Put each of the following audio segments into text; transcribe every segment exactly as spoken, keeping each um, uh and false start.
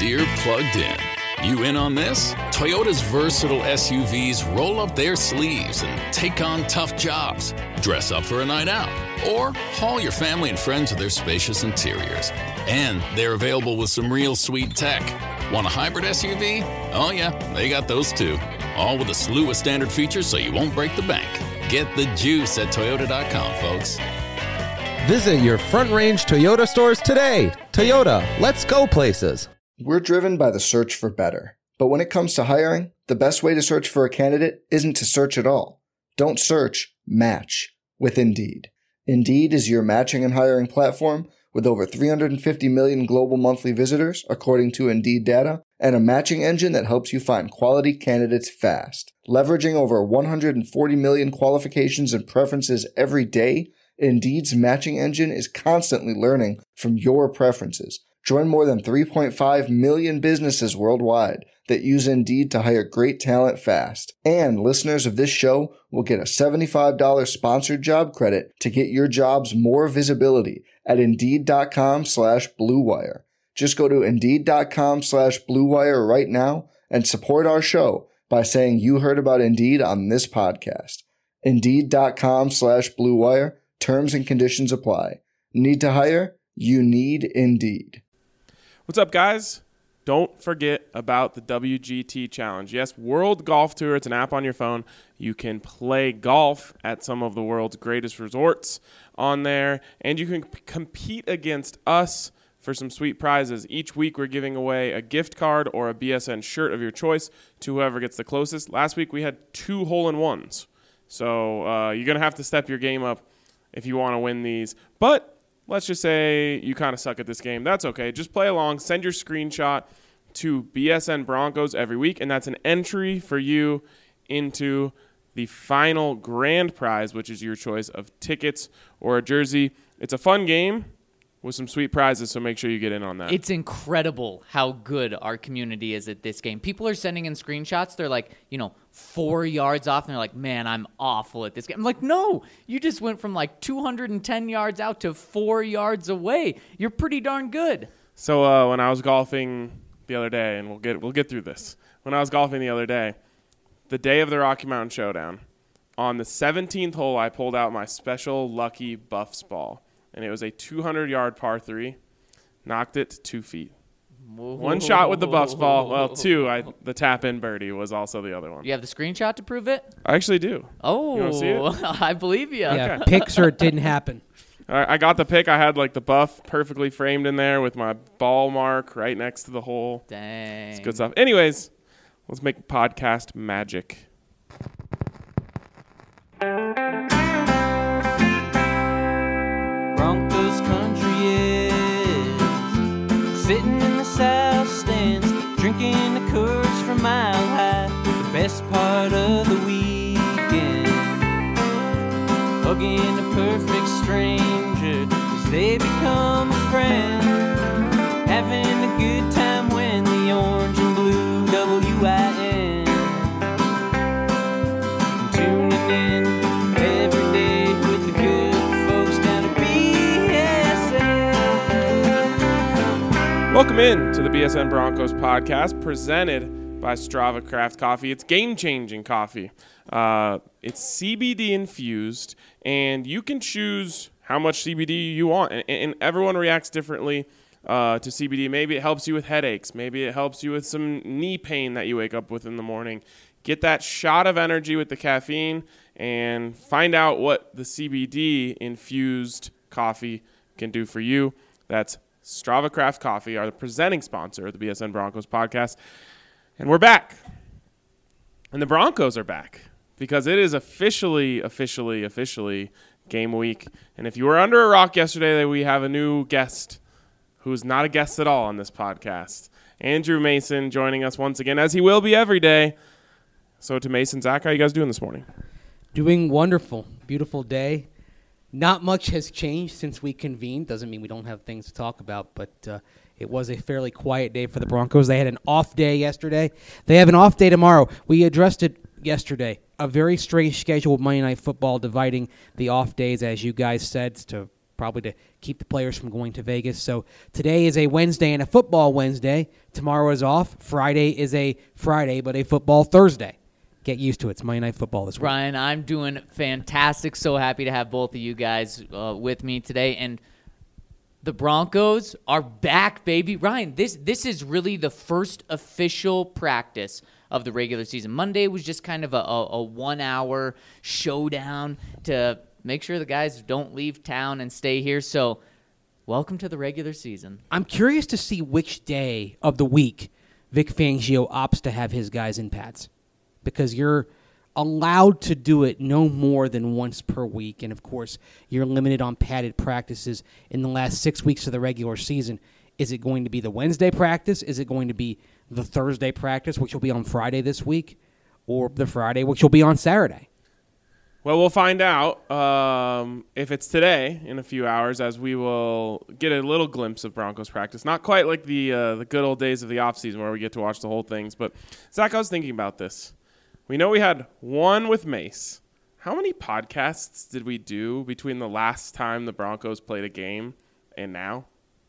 Deere Plugged In. You in on this? Toyota's versatile S U Vs roll up their sleeves and take on tough jobs. Dress up for a night out, or haul your family and friends with their spacious interiors. And they're available with some real sweet tech. Want a hybrid S U V? Oh yeah, they got those too. All with a slew of standard features so you won't break the bank. Get the juice at Toyota dot com, folks. Visit your Front Range Toyota stores today. Toyota, let's go places. We're driven by the search for better. But when it comes to hiring, the best way to search for a candidate isn't to search at all. Don't search, match with Indeed. Indeed is your matching and hiring platform with over three hundred fifty million global monthly visitors, according to Indeed data, and a matching engine that helps you find quality candidates fast. Leveraging over one hundred forty million qualifications and preferences every day, Indeed's matching engine is constantly learning from your preferences. Join more than three point five million businesses worldwide that use Indeed to hire great talent fast. And listeners of this show will get a seventy-five dollars sponsored job credit to get your jobs more visibility at Indeed.com slash Blue Wire. Just go to Indeed.com slash Blue Wire right now and support our show by saying you heard about Indeed on this podcast. Indeed.com slash Blue Wire. Terms and conditions apply. Need to hire? You need Indeed. What's up, guys? Don't forget about the W G T Challenge. Yes, World Golf Tour. It's an app on your phone. You can play golf at some of the world's greatest resorts on there, and you can p- compete against us for some sweet prizes. Each week, we're giving away a gift card or a B S N shirt of your choice to whoever gets the closest. Last week, we had two hole-in-ones. So uh, you're going to have to step your game up if you want to win these. But let's just say you kind of suck at this game. That's okay. Just play along. Send your screenshot to B S N Broncos every week, and that's an entry for you into the final grand prize, which is your choice of tickets or a jersey. It's a fun game with some sweet prizes, so make sure you get in on that. It's incredible how good our community is at this game. People are sending in screenshots. They're like, you know, four yards off, and they're like, man, I'm awful at this game. I'm like, no, you just went from like two hundred ten yards out to four yards away. You're pretty darn good. So uh, when I was golfing the other day, and we'll get we'll get through this. When I was golfing the other day, the day of the Rocky Mountain Showdown, on the seventeenth hole, I pulled out my special lucky Buffs ball. And it was a two hundred yard par three. Knocked it to two feet. Whoa. One shot with the Buffs ball. Well, two. I, the tap-in birdie was also the other one. You have the screenshot to prove it? I actually do. Oh, you want to see it? I believe you. Yeah, okay. Pics or it didn't happen. I, I got the pic. I had like the buff perfectly framed in there with my ball mark right next to the hole. Dang. It's good stuff. Anyways, let's make podcast magic. Broncos country is sitting in the south stands, drinking the Coors from Mile High. The best part of the weekend, hugging a perfect stranger as they become a friend, having a good time when the orange and blue W I N tuning in every day with the good folks down at B S N. Welcome in to the B S N Broncos podcast presented by Strava Craft Coffee. It's game-changing coffee. Uh, it's C B D infused, and you can choose how much C B D you want, and, and everyone reacts differently uh, to C B D. Maybe it helps you with headaches. Maybe it helps you with some knee pain that you wake up with in the morning. Get that shot of energy with the caffeine and find out what the C B D infused coffee can do for you. That's Strava Craft Coffee, are the presenting sponsor of the B S N Broncos podcast. And we're back. And the Broncos are back because it is officially, officially, officially game week. And if you were under a rock yesterday, we have a new guest who is not a guest at all on this podcast. Andrew Mason joining us once again, as he will be every day. So to Mason, Zach, how are you guys doing this morning? Doing wonderful. Beautiful day. Not much has changed since we convened. Doesn't mean we don't have things to talk about, but uh, it was a fairly quiet day for the Broncos. They had an off day yesterday. They have an off day tomorrow. We addressed it yesterday. A very strange schedule with Monday Night Football, dividing the off days, as you guys said, to probably to keep the players from going to Vegas. So today is a Wednesday and a football Wednesday. Tomorrow is off. Friday is a Friday, but a football Thursday. Get used to it. It's Monday Night Football this week. Ryan, I'm doing fantastic. So happy to have both of you guys uh, with me today. And the Broncos are back, baby. Ryan, this this is really the first official practice of the regular season. Monday was just kind of a, a, a one-hour showdown to make sure the guys don't leave town and stay here. So welcome to the regular season. I'm curious to see which day of the week Vic Fangio opts to have his guys in pads, because you're allowed to do it no more than once per week. And, of course, you're limited on padded practices in the last six weeks of the regular season. Is it going to be the Wednesday practice? Is it going to be the Thursday practice, which will be on Friday this week, or the Friday, which will be on Saturday? Well, we'll find out um, if it's today in a few hours, as we will get a little glimpse of Broncos practice. Not quite like the uh, the good old days of the offseason where we get to watch the whole things. But, Zach, I was thinking about this. We know we had one with Mace. How many podcasts did we do between the last time the Broncos played a game and now?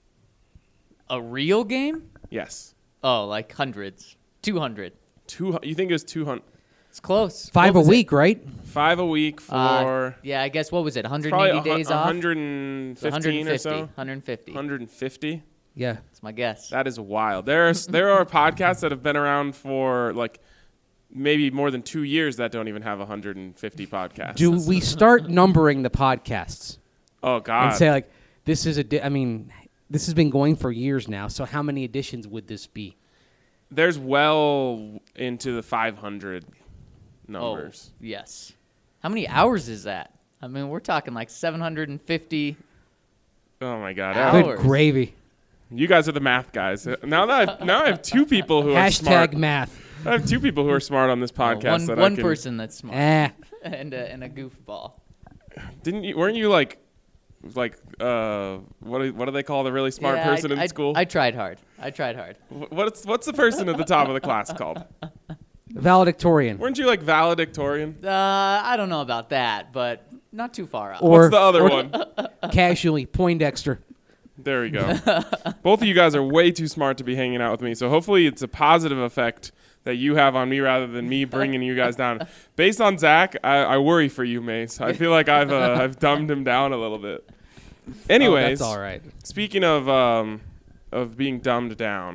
A real game? Yes. Oh, like hundreds. two hundred. Two. You think it was two hundred? It's close. Five What a was week, right? Five a week for Uh, yeah, I guess, what was it, one hundred probably eighty a, hun- days one off? hundred fifteen one hundred fifty. or so. one hundred fifty. one hundred fifty. Yeah. That's my guess. That is wild. There's there are podcasts that have been around for like maybe more than two years that don't even have one hundred fifty podcasts. Do we start numbering the podcasts Oh God. and say, like, this is a, di- I mean, this has been going for years now, so how many editions would this be? There's well into the five hundred numbers. Oh, yes. How many hours is that? I mean, we're talking like seven hundred fifty. Oh, my God. Hours. Good gravy. You guys are the math guys. Now that I've, now I have two people who are smart. Hashtag math. I have two people who are smart on this podcast. one that one I can, person that's smart. Eh. and, a, and a goofball. Didn't you? Weren't you like, like uh, what do, what do they call the really smart Yeah, person I, in I, school? I tried hard. I tried hard. Wh- what's what's the person at the top of the class called? Valedictorian. Weren't you like valedictorian? Uh, I don't know about that, but not too far out. Or- What's the other or- one? Casually, Poindexter. There we go. Both of you guys are way too smart to be hanging out with me, so hopefully it's a positive effect that you have on me rather than me bringing you guys down. Based on Zach, I, I worry for you, Mace. I feel like I've uh, I've dumbed him down a little bit. Anyways, Oh, that's all right. speaking of um, of being dumbed down,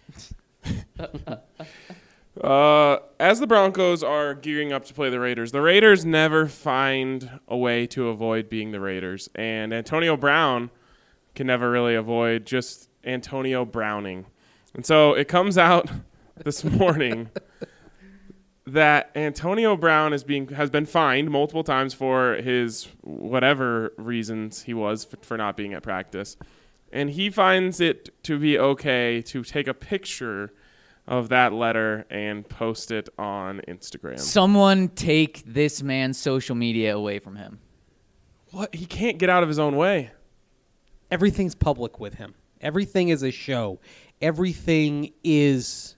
uh, as the Broncos are gearing up to play the Raiders, the Raiders never find a way to avoid being the Raiders, and Antonio Brown can never really avoid just Antonio Browning. And so it comes out this morning that Antonio Brown is being has been fined multiple times for his whatever reasons he was for, for not being at practice. And he finds it to be okay to take a picture of that letter and post it on Instagram. Someone take this man's social media away from him. What? He can't get out of his own way. Everything's public with him. Everything is a show. Everything is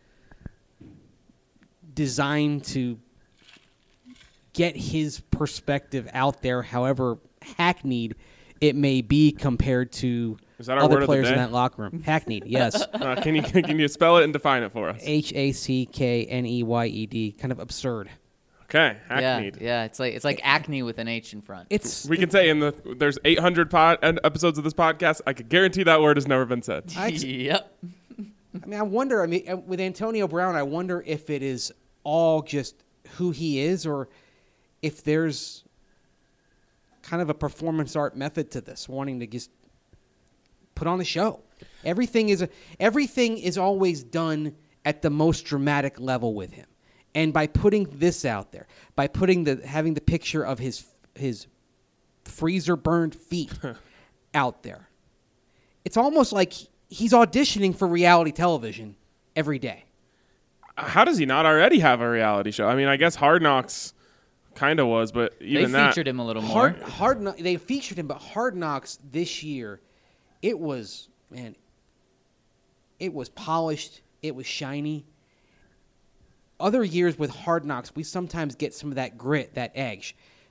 designed to get his perspective out there, however hackneyed it may be compared to Is that our other word of the players in day? that locker room. Hackneyed, yes. Uh, can you can you spell it and define it for us? H A C K N E Y E D. Kind of absurd. Okay, hackneyed. Yeah, yeah. It's like it's like acne with an H in front. It's We can say in the there's eight hundred pod, episodes of this podcast. I could guarantee that word has never been said. I- yep. I mean, I wonder. I mean, uh, with Antonio Brown, I wonder if it is all just who he is, or if there's kind of a performance art method to this, wanting to just put on a show. Everything is a, everything is always done at the most dramatic level with him, and by putting this out there, by putting the having the picture of his his freezer burned feet out there, it's almost like he's auditioning for reality television every day. How does he not already have a reality show? I mean, I guess Hard Knocks kind of was, but They even that. featured him a little more. Hard, hard, Kno- they featured him, but Hard Knocks this year, it was man, it was polished, it was shiny. Other years with Hard Knocks, we sometimes get some of that grit, that edge.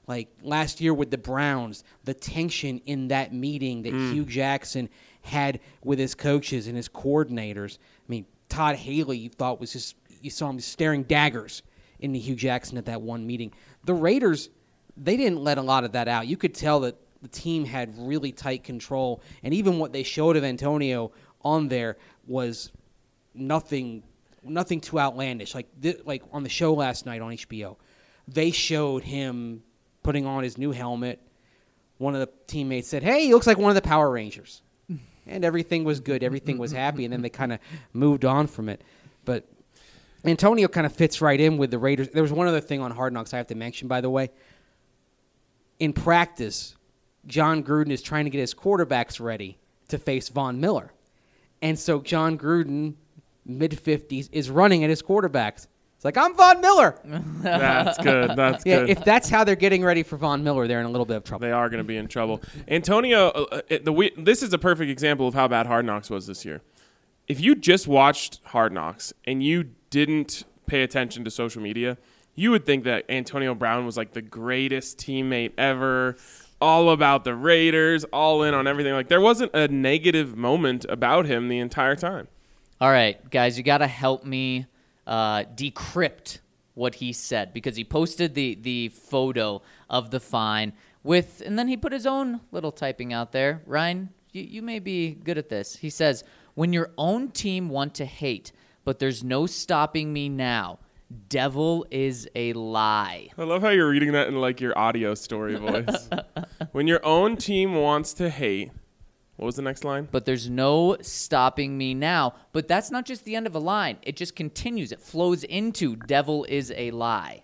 Like last year with the Browns, the tension in that meeting that Mm. Hugh Jackson had with his coaches and his coordinators. I mean, Todd Haley, you thought was just, you saw him staring daggers into Hugh Jackson at that one meeting. The Raiders, they didn't let a lot of that out. You could tell that the team had really tight control, and even what they showed of Antonio on there was nothing nothing too outlandish. Like th- like on the show last night on H B O, they showed him putting on his new helmet. One of the teammates said, "Hey, he looks like one of the Power Rangers." And everything was good. Everything was happy. And then they kind of moved on from it. But Antonio kind of fits right in with the Raiders. There was one other thing on Hard Knocks I have to mention, by the way. In practice, John Gruden is trying to get his quarterbacks ready to face Von Miller. And so John Gruden, mid-fifties, is running at his quarterbacks. It's like, I'm Von Miller. That's good. That's Yeah, good. if that's how they're getting ready for Von Miller, they're in a little bit of trouble. They are going to be in trouble. Antonio, uh, the we, this is a perfect example of how bad Hard Knocks was this year. If you just watched Hard Knocks and you didn't pay attention to social media, you would think that Antonio Brown was like the greatest teammate ever, all about the Raiders, all in on everything. Like there wasn't a negative moment about him the entire time. All right, guys, you got to help me uh, decrypt what he said, because he posted the, the photo of the fine with, and then he put his own little typing out there. Ryan, you, you may be good at this. He says, when your own team want to hate, but there's no stopping me now, devil is a lie. I love how you're reading that in like your audio story voice. When your own team wants to hate, what was the next line? But there's no stopping me now. But that's not just the end of a line. It just continues. It flows into devil is a lie.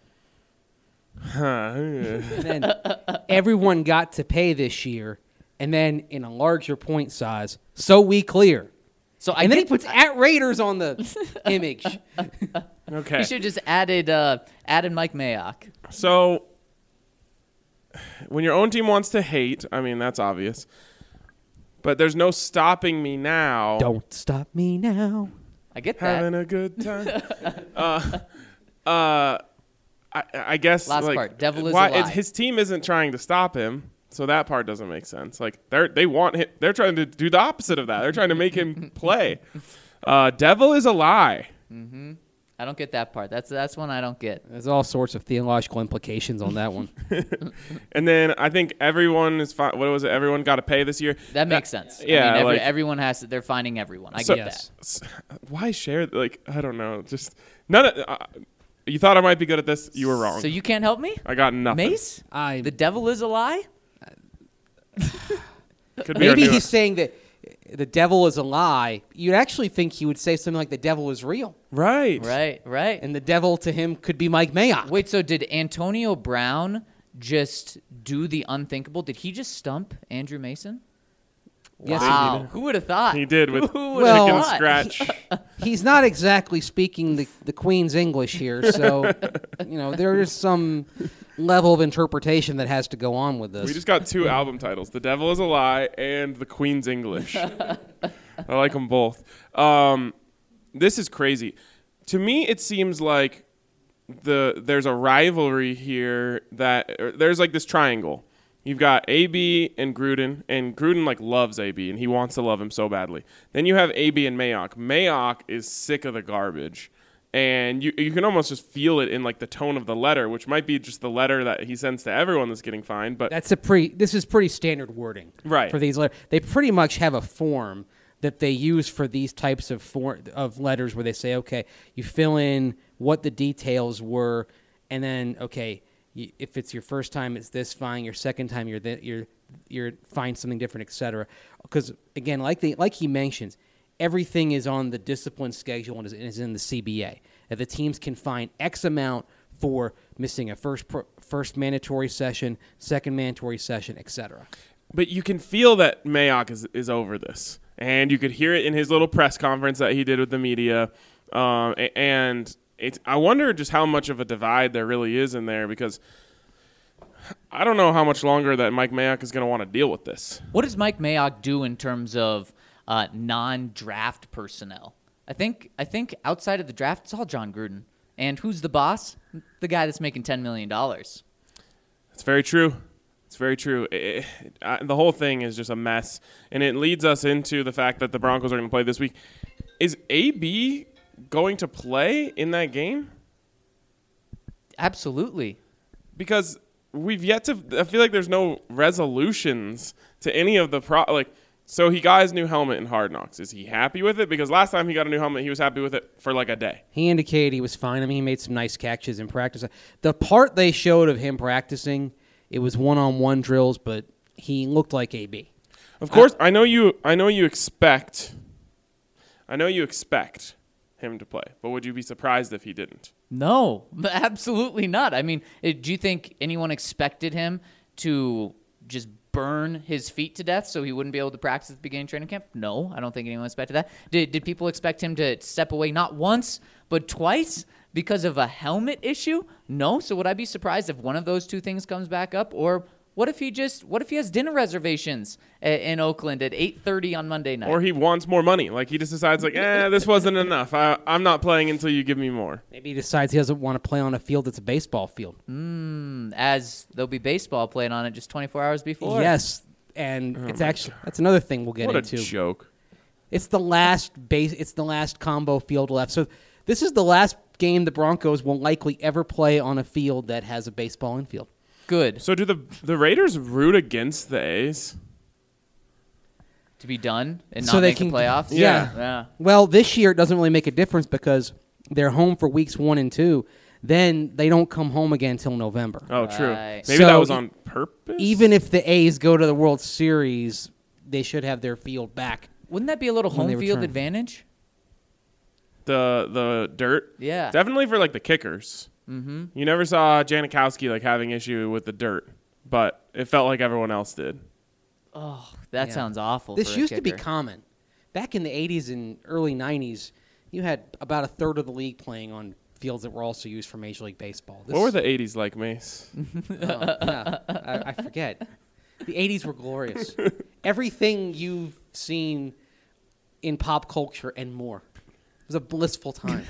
And then everyone got to pay this year, and then in a larger point size, so we clear. So I And then he get- puts at Raiders on the image. Okay. He should have just added uh, added Mike Mayock. So, when your own team wants to hate, I mean, that's obvious. But there's no stopping me now. Don't stop me now. I get that. Having a good time. uh, uh, I, I guess. Last like, part, devil is why, a lie. it- his team isn't trying to stop him, so that part doesn't make sense. Like they're they want him, they're trying to do the opposite of that. They're trying to make him play. Uh, devil is a lie. I don't get that part. That's that's one I don't get. There's all sorts of theological implications on that one. And then I think everyone is fi- what was it? Everyone got to pay this year. That makes sense. Yeah, I mean, every, like- everyone has to. They're finding everyone. I So- get Yes. that. S- Why share? Like I don't know. Just none of. Uh, you thought I might be good at this. You were wrong. So you can't help me, I got nothing. Mace? I The devil is a lie. Could be our maybe new- he's saying that the devil is a lie. You'd actually think he would say something like the devil is real, right. Right, right. and the devil to him could be Mike Mayock. Wait, so did Antonio Brown just do the unthinkable? Did he just stump Andrew Mason? Yes, he Wow, who would have thought? He did with Who would've Well, chicken thought? scratch. He's not exactly speaking the, the Queen's English here, so you know there is some level of interpretation that has to go on with this. We just got two album titles: "The Devil Is a Lie" and "The Queen's English." I like them both. Um, this is crazy. To me, it seems like the there's a rivalry here that or there's like this triangle. You've got A B and Gruden, and Gruden like loves A B, and he wants to love him so badly. Then you have A B and Mayock. Mayock is sick of the garbage, and you you can almost just feel it in like the tone of the letter, which might be just the letter that he sends to everyone that's getting fined. But That's a pretty. This is pretty standard wording, Right. For these letters, they pretty much have a form that they use for these types of for, of letters, where they say, okay, you fill in what the details were, and then okay, you, if it's your first time, it's this fine. Your second time, you're th- you're you're fined something different, et cetera. Because again, like the like he mentions, everything is on the discipline schedule and is, is in the C B A. That the teams can fine X amount for missing a first pro, first mandatory session, second mandatory session, et cetera. But you can feel that Mayock is, is over this. And you could hear it in his little press conference that he did with the media. Um, a- and it's, I wonder just how much of a divide there really is in there, because I don't know how much longer that Mike Mayock is going to want to deal with this. What does Mike Mayock do in terms of uh, non-draft personnel? I think I think outside of the draft, it's all John Gruden. And who's the boss? The guy that's making ten million dollars. It's very true. It's very true. It, it, uh, the whole thing is just a mess, and it leads us into the fact that the Broncos are going to play this week. Is A B going to play in that game? Absolutely. Because we've yet to – I feel like there's no resolutions to any of the pro – like, so he got his new helmet in Hard Knocks. Is he happy with it? Because last time he got a new helmet, he was happy with it for like a day. He indicated he was fine. I mean, he made some nice catches in practice. The part they showed of him practicing, it was one-on-one drills, but he looked like A B. Of course, I know you I know you expect I know you expect him to play, but would you be surprised if he didn't? No, absolutely not. I mean, it, do you think anyone expected him to just burn his feet to death so he wouldn't be able to practice at the beginning of training camp? No, I don't think anyone expected that. Did did people expect him to step away not once, but twice because of a helmet issue? No. So would I be surprised if one of those two things comes back up? Or what if he just what if he has dinner reservations in Oakland at eight thirty on Monday night? Or he wants more money. Like he just decides like, eh, this wasn't enough. I, I'm not playing until you give me more. Maybe he decides he doesn't want to play on a field that's a baseball field. Mm, as there'll be baseball playing on it just twenty-four hours before. Yes, and Oh it's my actually God. that's another thing we'll get What into. a joke. It's the last base. It's the last combo field left. So this is the last game the Broncos will likely ever play on a field that has a baseball infield. Good. So do the the Raiders root against the A's? To be done and not So they make can- the playoffs? yeah. yeah. Well, this year it doesn't really make a difference because they're home for weeks one and two. Then they don't come home again until November. Oh, true. Right. Maybe So that was e- on purpose? Even if the A's go to the World Series, they should have their field back. Wouldn't that be a little When they home field return. advantage? the the dirt? Yeah. Definitely for like the kickers. Mm-hmm. You never saw Janikowski like having issue with the dirt, but it felt like everyone else did. Oh, that Yeah. sounds awful. This for a used to be kicker. common. Back in the eighties and early nineties, you had about a third of the league playing on fields that were also used for Major League Baseball. This, What were the eighties like, Mace? oh, yeah, I, I forget. The eighties were glorious. Everything you've seen in pop culture and more. It was a blissful time.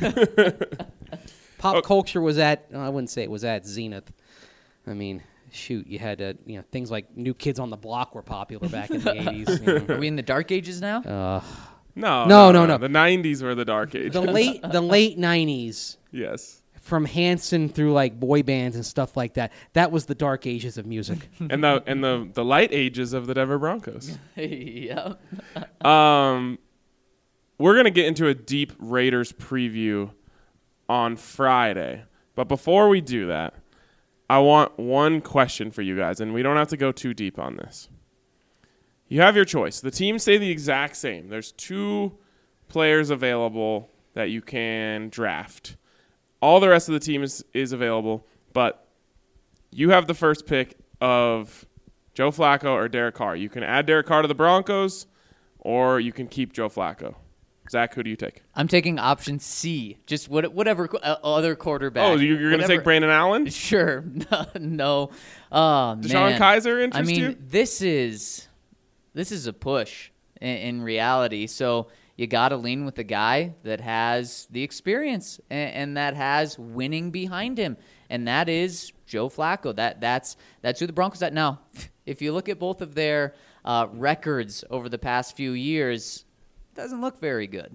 Pop Oh. culture was at, I wouldn't say it was at zenith. I mean, shoot, you had uh, you know things like New Kids on the Block were popular back in the eighties. You know. Are we in the dark ages now? Uh, No, No, no, no. The nineties were the dark ages. the late the late nineties, Yes. from Hanson through like boy bands and stuff like that. That was the dark ages of music. And the and the the light ages of the Denver Broncos. yeah. Um, we're gonna get into a deep Raiders preview on Friday, but before we do that, I want one question for you guys, and we don't have to go too deep on this. You have your choice. The teams stay the exact same. There's two players available that you can draft. All the rest of the team is, is available, but you have the first pick of Joe Flacco or Derek Carr. You can add Derek Carr to the Broncos, or you can keep Joe Flacco. Zach, who do you take? I'm taking option C. Just what, whatever qu- uh, other quarterback. Oh, you're, you're going to Whatever- take Brandon Allen? Sure. no. Oh, Deshaun man. Kaiser I interest mean, you? this is this is a push in, in reality. So you got to lean with the guy that has the experience and, and that has winning behind him, and that is Joe Flacco. That that's that's who the Broncos at now. If you look at both of their uh, records over the past few years, it doesn't look very good.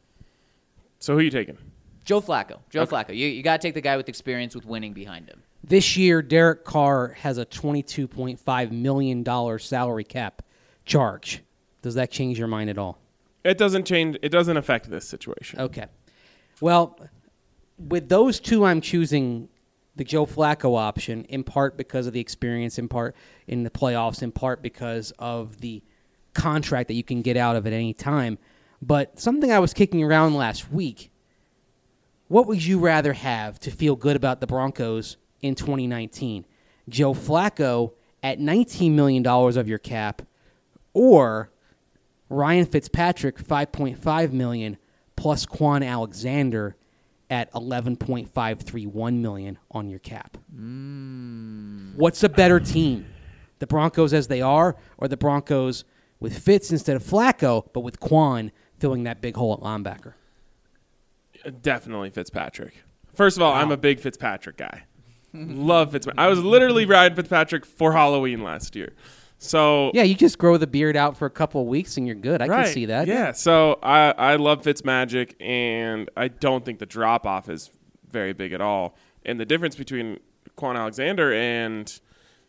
So who are you taking? Joe Flacco. Joe Okay. Flacco. You you got to take the guy with experience with winning behind him. This year, Derek Carr has a twenty-two point five million dollars salary cap charge. Does that change your mind at all? It doesn't change. It doesn't affect this situation. Okay. Well, with those two, I'm choosing the Joe Flacco option, in part because of the experience, in part in the playoffs, in part because of the contract that you can get out of at any time. But something I was kicking around last week, what would you rather have to feel good about the Broncos in twenty nineteen? Joe Flacco at nineteen million dollars of your cap, or Ryan Fitzpatrick, five point five million dollars, plus Quan Alexander at eleven point five three one million dollars on your cap? Mm. What's a better team? The Broncos as they are, or the Broncos with Fitz instead of Flacco, but with Quan filling that big hole at linebacker? Definitely Fitzpatrick. First of all, Wow. I'm a big Fitzpatrick guy. Love Fitzpatrick. I was literally riding Fitzpatrick for Halloween last year. So Yeah, you just grow the beard out for a couple of weeks and you're good. I right, can see that. Yeah. So I I love Fitzmagic, and I don't think the drop off is very big at all. And the difference between Quan Alexander and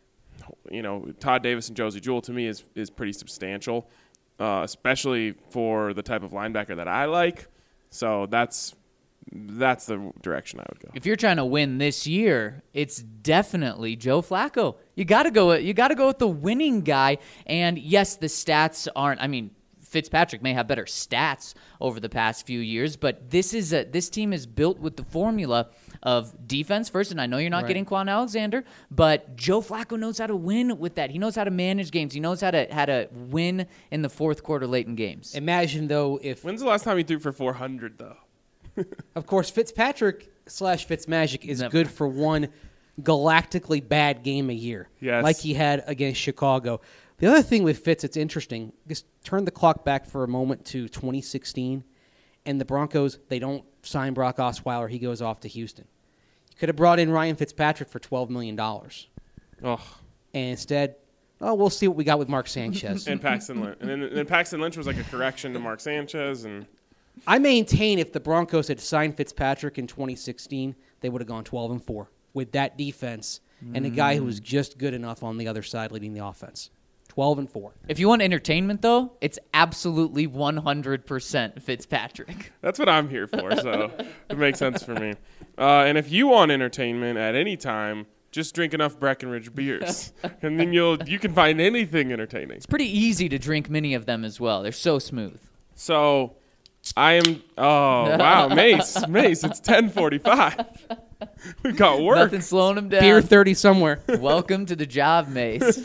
you know Todd Davis and Josie Jewell to me is is pretty substantial, uh, especially for the type of linebacker that I like. So that's that's the direction I would go. If you're trying to win this year, it's definitely Joe Flacco. You got to go. You got to go with the winning guy. And yes, the stats aren't. I mean, Fitzpatrick may have better stats over the past few years, but this is a, this team is built with the formula of defense first. And I know you're not Right. getting Quan Alexander, but Joe Flacco knows how to win with that. He knows how to manage games. He knows how to how to win in the fourth quarter, late in games. Imagine, though, if, When's the last time he threw for four hundred though? of course, Fitzpatrick slash Fitzmagic is Never. good for one galactically bad game a year. Yes. Like he had against Chicago. The other thing with Fitz, it's interesting. Just turn the clock back for a moment to twenty sixteen, and the Broncos, they don't sign Brock Osweiler. He goes off to Houston. You could have brought in Ryan Fitzpatrick for twelve million dollars. Oh, And instead, oh, we'll see what we got with Mark Sanchez. and Paxton Lynch, and then, and then Paxton Lynch was like a correction to Mark Sanchez, and I maintain if the Broncos had signed Fitzpatrick in twenty sixteen, they would have gone twelve and four with that defense and a guy who was just good enough on the other side leading the offense. twelve and four. If you want entertainment, though, it's absolutely one hundred percent Fitzpatrick. that's what I'm here for. So it makes sense for me. Uh, and if you want entertainment at any time, just drink enough Breckenridge beers, and then you'll you can find anything entertaining. It's pretty easy to drink many of them as well. They're so smooth. So I am. Oh wow, Mace, Mace. It's ten forty-five. We've got work. Nothing slowing him down. Beer thirty somewhere. Welcome to the job, Mace.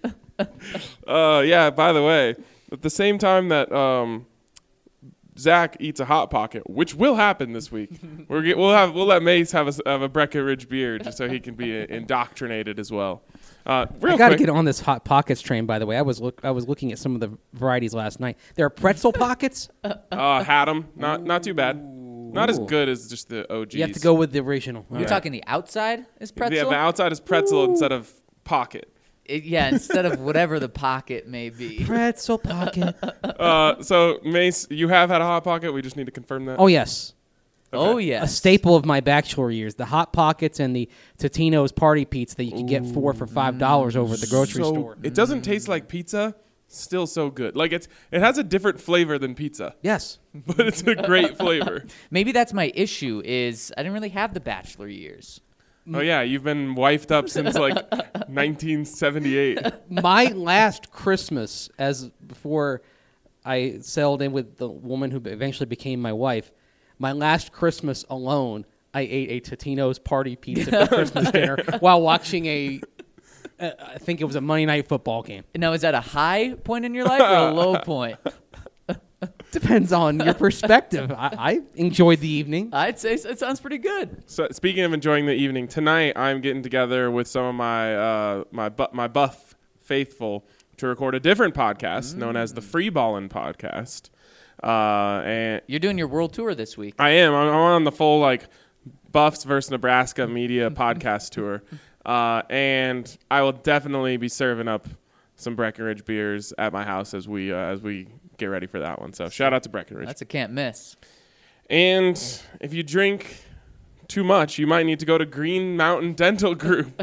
Uh, yeah. By the way, at the same time that um, Zach eats a hot pocket, which will happen this week, we're get, we'll have we'll let Mace have a have a Breckenridge beer just so he can be indoctrinated as well. Uh, real I got to quick, get on this Hot Pockets train, by the way. I was look I was looking at some of the varieties last night. There are pretzel pockets. uh, had 'em. Not not too bad. Not as Ooh. good as just the O Gs. You have to go with the original. You're talking the outside is pretzel? Yeah, the outside is pretzel instead of pocket. It- yeah, instead of whatever the pocket may be. Pretzel pocket. Uh, so Mace, you have had a hot pocket. We just need to confirm that. Oh, yes. Oh, A yes. staple of my bachelor years. The Hot Pockets and the Totino's Party Pizza that you can get four for five dollars over at the grocery so store. it doesn't taste like pizza. Still so good. Like it's it has a different flavor than pizza, Yes. but it's a great flavor. Maybe that's my issue is I didn't really have the bachelor years. Oh yeah, you've been wifed up since like nineteen seventy-eight. My last Christmas, as before I settled in with the woman who eventually became my wife, my last Christmas alone, I ate a Totino's Party Pizza for Christmas dinner while watching a, uh, I think it was a Monday Night Football game. Now, is that a high point in your life or a low point? Depends on your perspective. I, I enjoyed the evening. I'd say so. It sounds pretty good. So speaking of enjoying the evening, tonight I'm getting together with some of my uh, my bu- my buff faithful to record a different podcast known as the Free Ballin' Podcast. Uh, and You're doing your world tour this week. I am. I'm I'm on the full like Buffs versus Nebraska media podcast tour, uh, and I will definitely be serving up some Breckenridge beers at my house as we uh, as we get ready for that one. So shout out to Breckenridge. That's a can't miss. And if you drink too much, you might need to go to Green Mountain Dental Group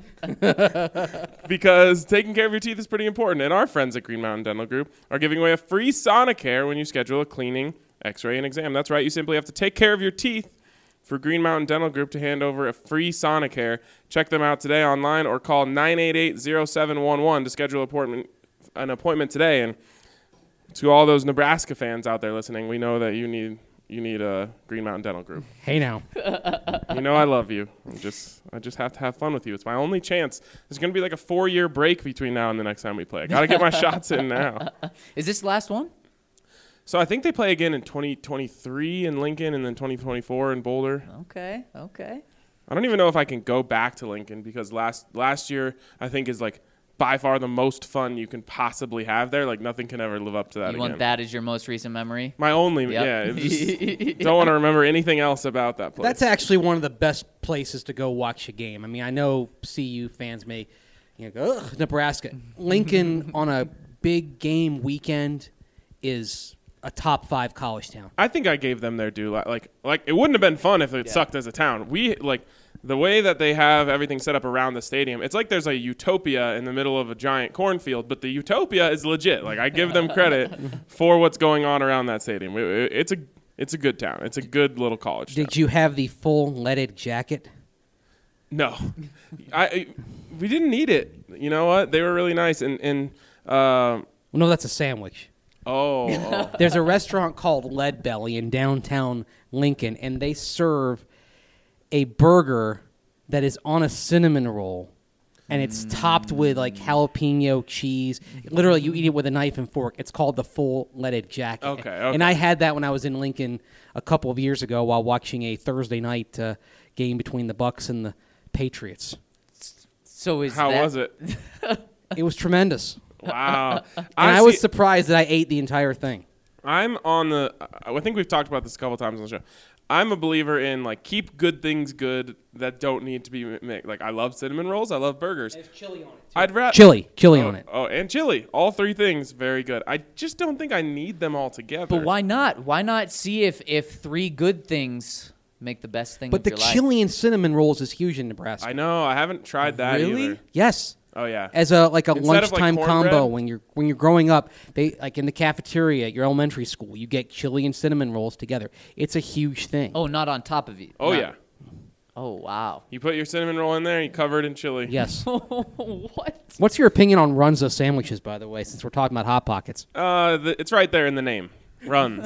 because taking care of your teeth is pretty important. And our friends at Green Mountain Dental Group are giving away a free Sonicare when you schedule a cleaning, x-ray, and exam. That's right. You simply have to take care of your teeth for Green Mountain Dental Group to hand over a free Sonicare. Check them out today online or call nine eight eight, zero seven one one to schedule an appointment, an appointment today. And to all those Nebraska fans out there listening, we know that you need you need a Green Mountain Dental Group. Hey now. You know I love you. I'm just I just have to have fun with you. It's my only chance. There's going to be like a four-year break between now and the next time we play. I got to get my shots in now. Is this the last one? So I think they play again in twenty twenty-three in Lincoln and then twenty twenty-four in Boulder. Okay, okay. I don't even know if I can go back to Lincoln because last last year I think is like by far the most fun you can possibly have there. Like nothing can ever live up to that You again. want that as your most recent memory? My only, Yep. yeah. It's just, don't want to remember anything else about that place. That's actually one of the best places to go watch a game. I mean, I know C U fans may you know, go, ugh, Nebraska. Lincoln on a big game weekend is a top five college town. I think I gave them their due. Like, like it wouldn't have been fun if it Yeah. sucked as a town. We like the way that they have everything set up around the stadium. It's like there's a utopia in the middle of a giant cornfield, but the utopia is legit. Like I give them credit for what's going on around that stadium. It, it, it's a it's a good town. It's a good little college Did town. you have the full leaded jacket? No, I, I we didn't need it. You know what? They were really nice and and um, No, that's a sandwich. oh, oh. There's a restaurant called Lead Belly in downtown Lincoln, and they serve a burger that is on a cinnamon roll, and it's topped with like jalapeno cheese. Literally, you eat it with a knife and fork. It's called the full leaded jacket. Okay, okay. And I had that when I was in Lincoln a couple of years ago while watching a Thursday night uh, game between the Bucks and the Patriots. So is How that, was it? It was tremendous. Wow. And I was see- surprised that I ate the entire thing. I'm on the. I think we've talked about this a couple times on the show. I'm a believer in like keep good things good that don't need to be made. Like I love cinnamon rolls. I love burgers. There's chili on it. I'd rather Chili, chili oh, on it. Oh, and chili. All three things very good. I just don't think I need them all together. But why not? Why not see if if three good things make the best thing But of the your life? chili and cinnamon rolls is huge in Nebraska. I know. I haven't tried that Really? either. Yes. Oh yeah. As a like a Instead of, like, lunchtime cornbread? combo when you're when you're growing up, they like in the cafeteria at your elementary school, you get chili and cinnamon rolls together. It's a huge thing. Oh, not on top of you. Oh Not- yeah. Oh wow. You put your cinnamon roll in there. You cover it in chili. Yes. What? What's your opinion on Runza sandwiches, by the way, since we're talking about Hot Pockets? Uh, the, it's right there in the name. Runs.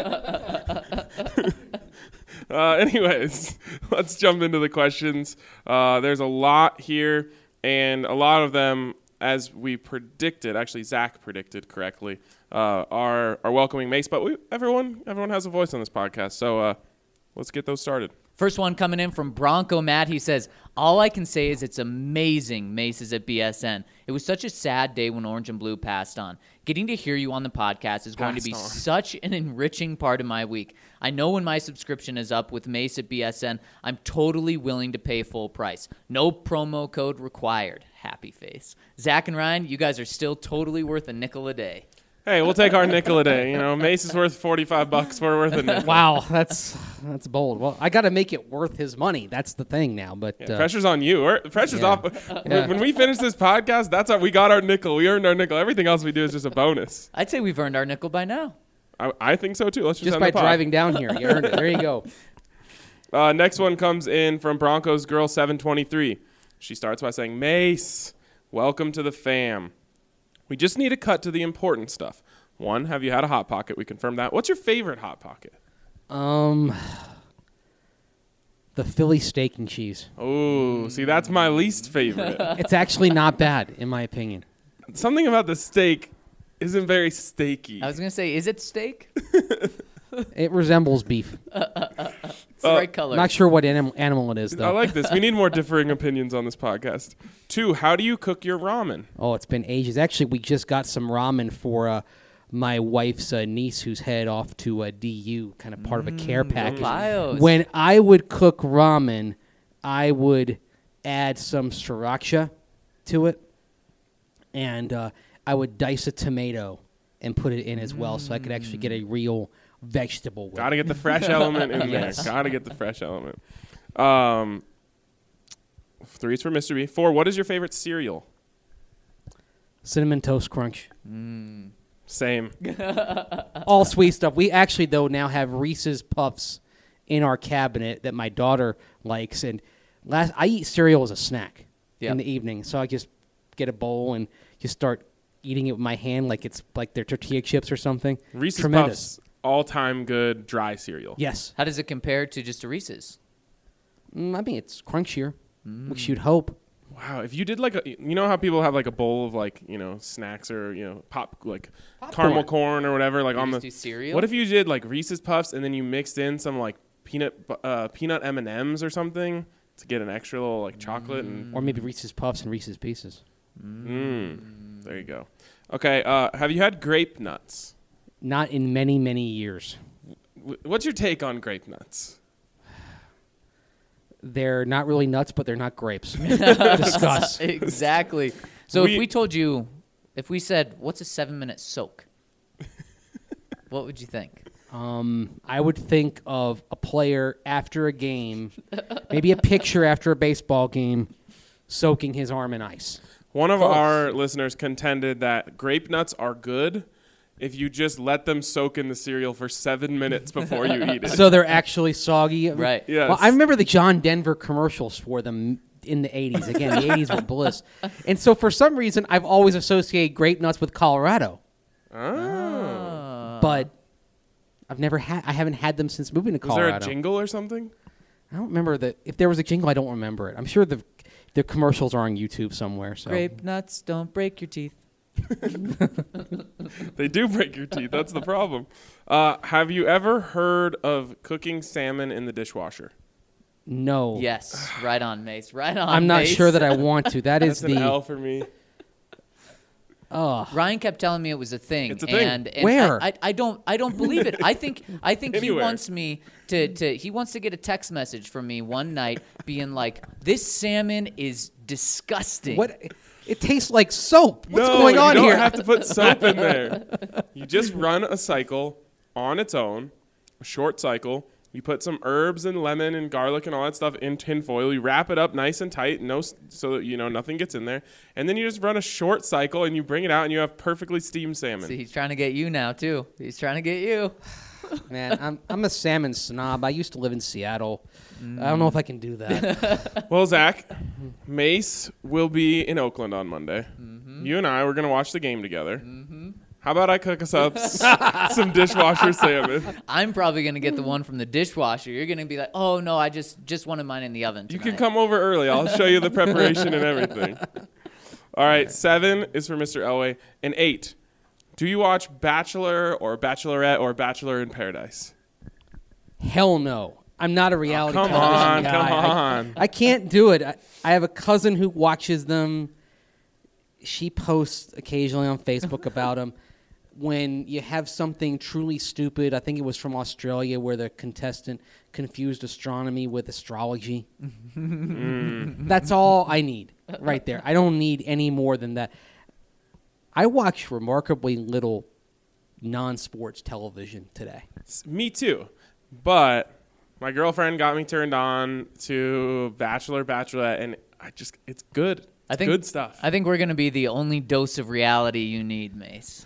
uh, anyways, let's jump into the questions. Uh, there's a lot here, and a lot of them, as we predicted, actually Zach predicted correctly, uh, are are welcoming Mace. But we, everyone, everyone has a voice on this podcast, so uh, let's get those started. First one coming in from Bronco Matt. He says, all I can say is it's amazing Mace is at B S N. It was such a sad day when Orange and Blue passed on. Getting to hear you on the podcast is going to be Passed on. such an enriching part of my week. I know when my subscription is up with Mace at B S N, I'm totally willing to pay full price. No promo code required. Happy face. Zach and Ryan, you guys are still totally worth a nickel a day. Hey, we'll take our nickel a day. You know, Mace is worth forty-five bucks. We're worth a nickel. Wow, that's that's bold. Well, I got to make it worth his money. That's the thing now. But Yeah, uh, pressure's on you. We're, pressure's Yeah. off. Yeah. When we finish this podcast, that's our, we got our nickel. We earned our nickel. Everything else we do is just a bonus. I'd say we've earned our nickel by now. I, I think so too. Let's just, just end by the pod. driving down here, you earned it. There you go. Uh, next one comes in from Broncos Girl seven twenty-three. She starts by saying, Mace, welcome to the fam. We just need to cut to the important stuff. One, have you had a Hot Pocket? We confirmed that. What's your favorite Hot Pocket? Um, the Philly steak and cheese. Oh, see, that's my least favorite. It's actually not bad, in my opinion. Something about the steak isn't very steaky. I was going to say, is it steak? It resembles beef. It's the Uh, right color. Not sure what anim- animal it is, I though. like this. We need more differing opinions on this podcast. Two, how do you cook your ramen? Oh, it's been ages. Actually, we just got some ramen for uh, my wife's uh, niece who's head off to uh, D U, kind of part of a care package. Bios. When I would cook ramen, I would add some sriracha to it, and uh, I would dice a tomato and put it in as well, so I could actually get a real vegetable with Got to it. get the fresh element in there. Yes. Got to get the fresh element. Um, three is for Mister B. Four, what is your favorite cereal? Cinnamon Toast Crunch. Same. All sweet stuff. We actually, though, now have Reese's Puffs in our cabinet that my daughter likes. And last, I eat cereal as a snack Yep. in the evening. So I just get a bowl and just start eating it with my hand like it's like they're tortilla chips or something. Reese's Tremendous. Puffs, all-time good dry cereal. Yes. How does it compare to just a Reese's? Mm, I mean, it's crunchier, which you'd hope. Wow, if you did like a, you know how people have like a bowl of like, you know, snacks or, you know, pop, like Popcorn. caramel corn or whatever, like You on just the, do cereal? what if you did like Reese's Puffs and then you mixed in some like peanut, bu- uh, peanut M and M's or something to get an extra little like chocolate and, Or maybe Reese's Puffs and Reese's Pieces. Mm. There you go. Okay, uh, have you had grape nuts? Not in many, many years. W- What's your take on grape nuts? They're not really nuts, but they're not grapes. Discuss. Exactly. So We- if we told you, if we said, what's a seven-minute soak? What would you think? Um, I would think of a player after a game, maybe a picture after a baseball game, soaking his arm in ice. One of Close. our listeners contended that grape nuts are good if you just let them soak in the cereal for seven minutes before you eat it. So they're actually soggy. Right. Yes. Well, I remember the John Denver commercials for them in the eighties. Again, the eighties were bliss. And so for some reason, I've always associated grape nuts with Colorado. Oh. But I've never had. I haven't had them since moving to Was there Colorado. a jingle or something? I don't remember the. If there was a jingle, I don't remember it. I'm sure the the commercials are on YouTube somewhere. So Grape nuts don't break your teeth. They do break your teeth. That's the problem. Uh, have you ever heard of cooking salmon in the dishwasher? no. Yes, right on, Mace. Right on. I'm not Mace. sure that I want to. That is That's an the. L for me. Oh, Ryan kept telling me it was a thing. It's a thing. And, and Where? I, I, I don't I don't believe it. I think I think he Anywhere. wants me to, to he wants to get a text message from me one night being like, this salmon is disgusting. what? It tastes like soap. What's no, going on you here? don't have to put soap in there. You just run a cycle on its own, a short cycle. You put some herbs and lemon and garlic and all that stuff in tin foil. You wrap it up nice and tight, no, s- so that you know nothing gets in there. And then you just run a short cycle and you bring it out and you have perfectly steamed salmon. See, he's trying to get you now too. He's trying to get you. Man, I'm I'm a salmon snob. I used to live in Seattle. I don't know if I can do that. Well, Zach, Mace will be in Oakland on Monday. Mm-hmm. You and I, we're going to watch the game together. How about I cook us up s- some dishwasher salmon? I'm probably gonna get the one from the dishwasher. You're gonna be like, oh no, I just just wanted mine in the oven. You tonight." can come over early. I'll show you the preparation and everything. All right, seven is for Mister Elway. And eight, do you watch Bachelor or Bachelorette or Bachelor in Paradise? Hell no. I'm not a reality come television on, guy. come I- on. I, can't do it. I, I have a cousin who watches them. She posts occasionally on Facebook about them. When you have something truly stupid, I think it was from Australia where the contestant confused astronomy with astrology. That's all I need right there. I don't need any more than that. I watch remarkably little non-sports television today. S- Me too. But my girlfriend got me turned on to Bachelor, Bachelorette, and I just, it's good. It's I think good stuff. I think we're gonna be the only dose of reality you need, Mace.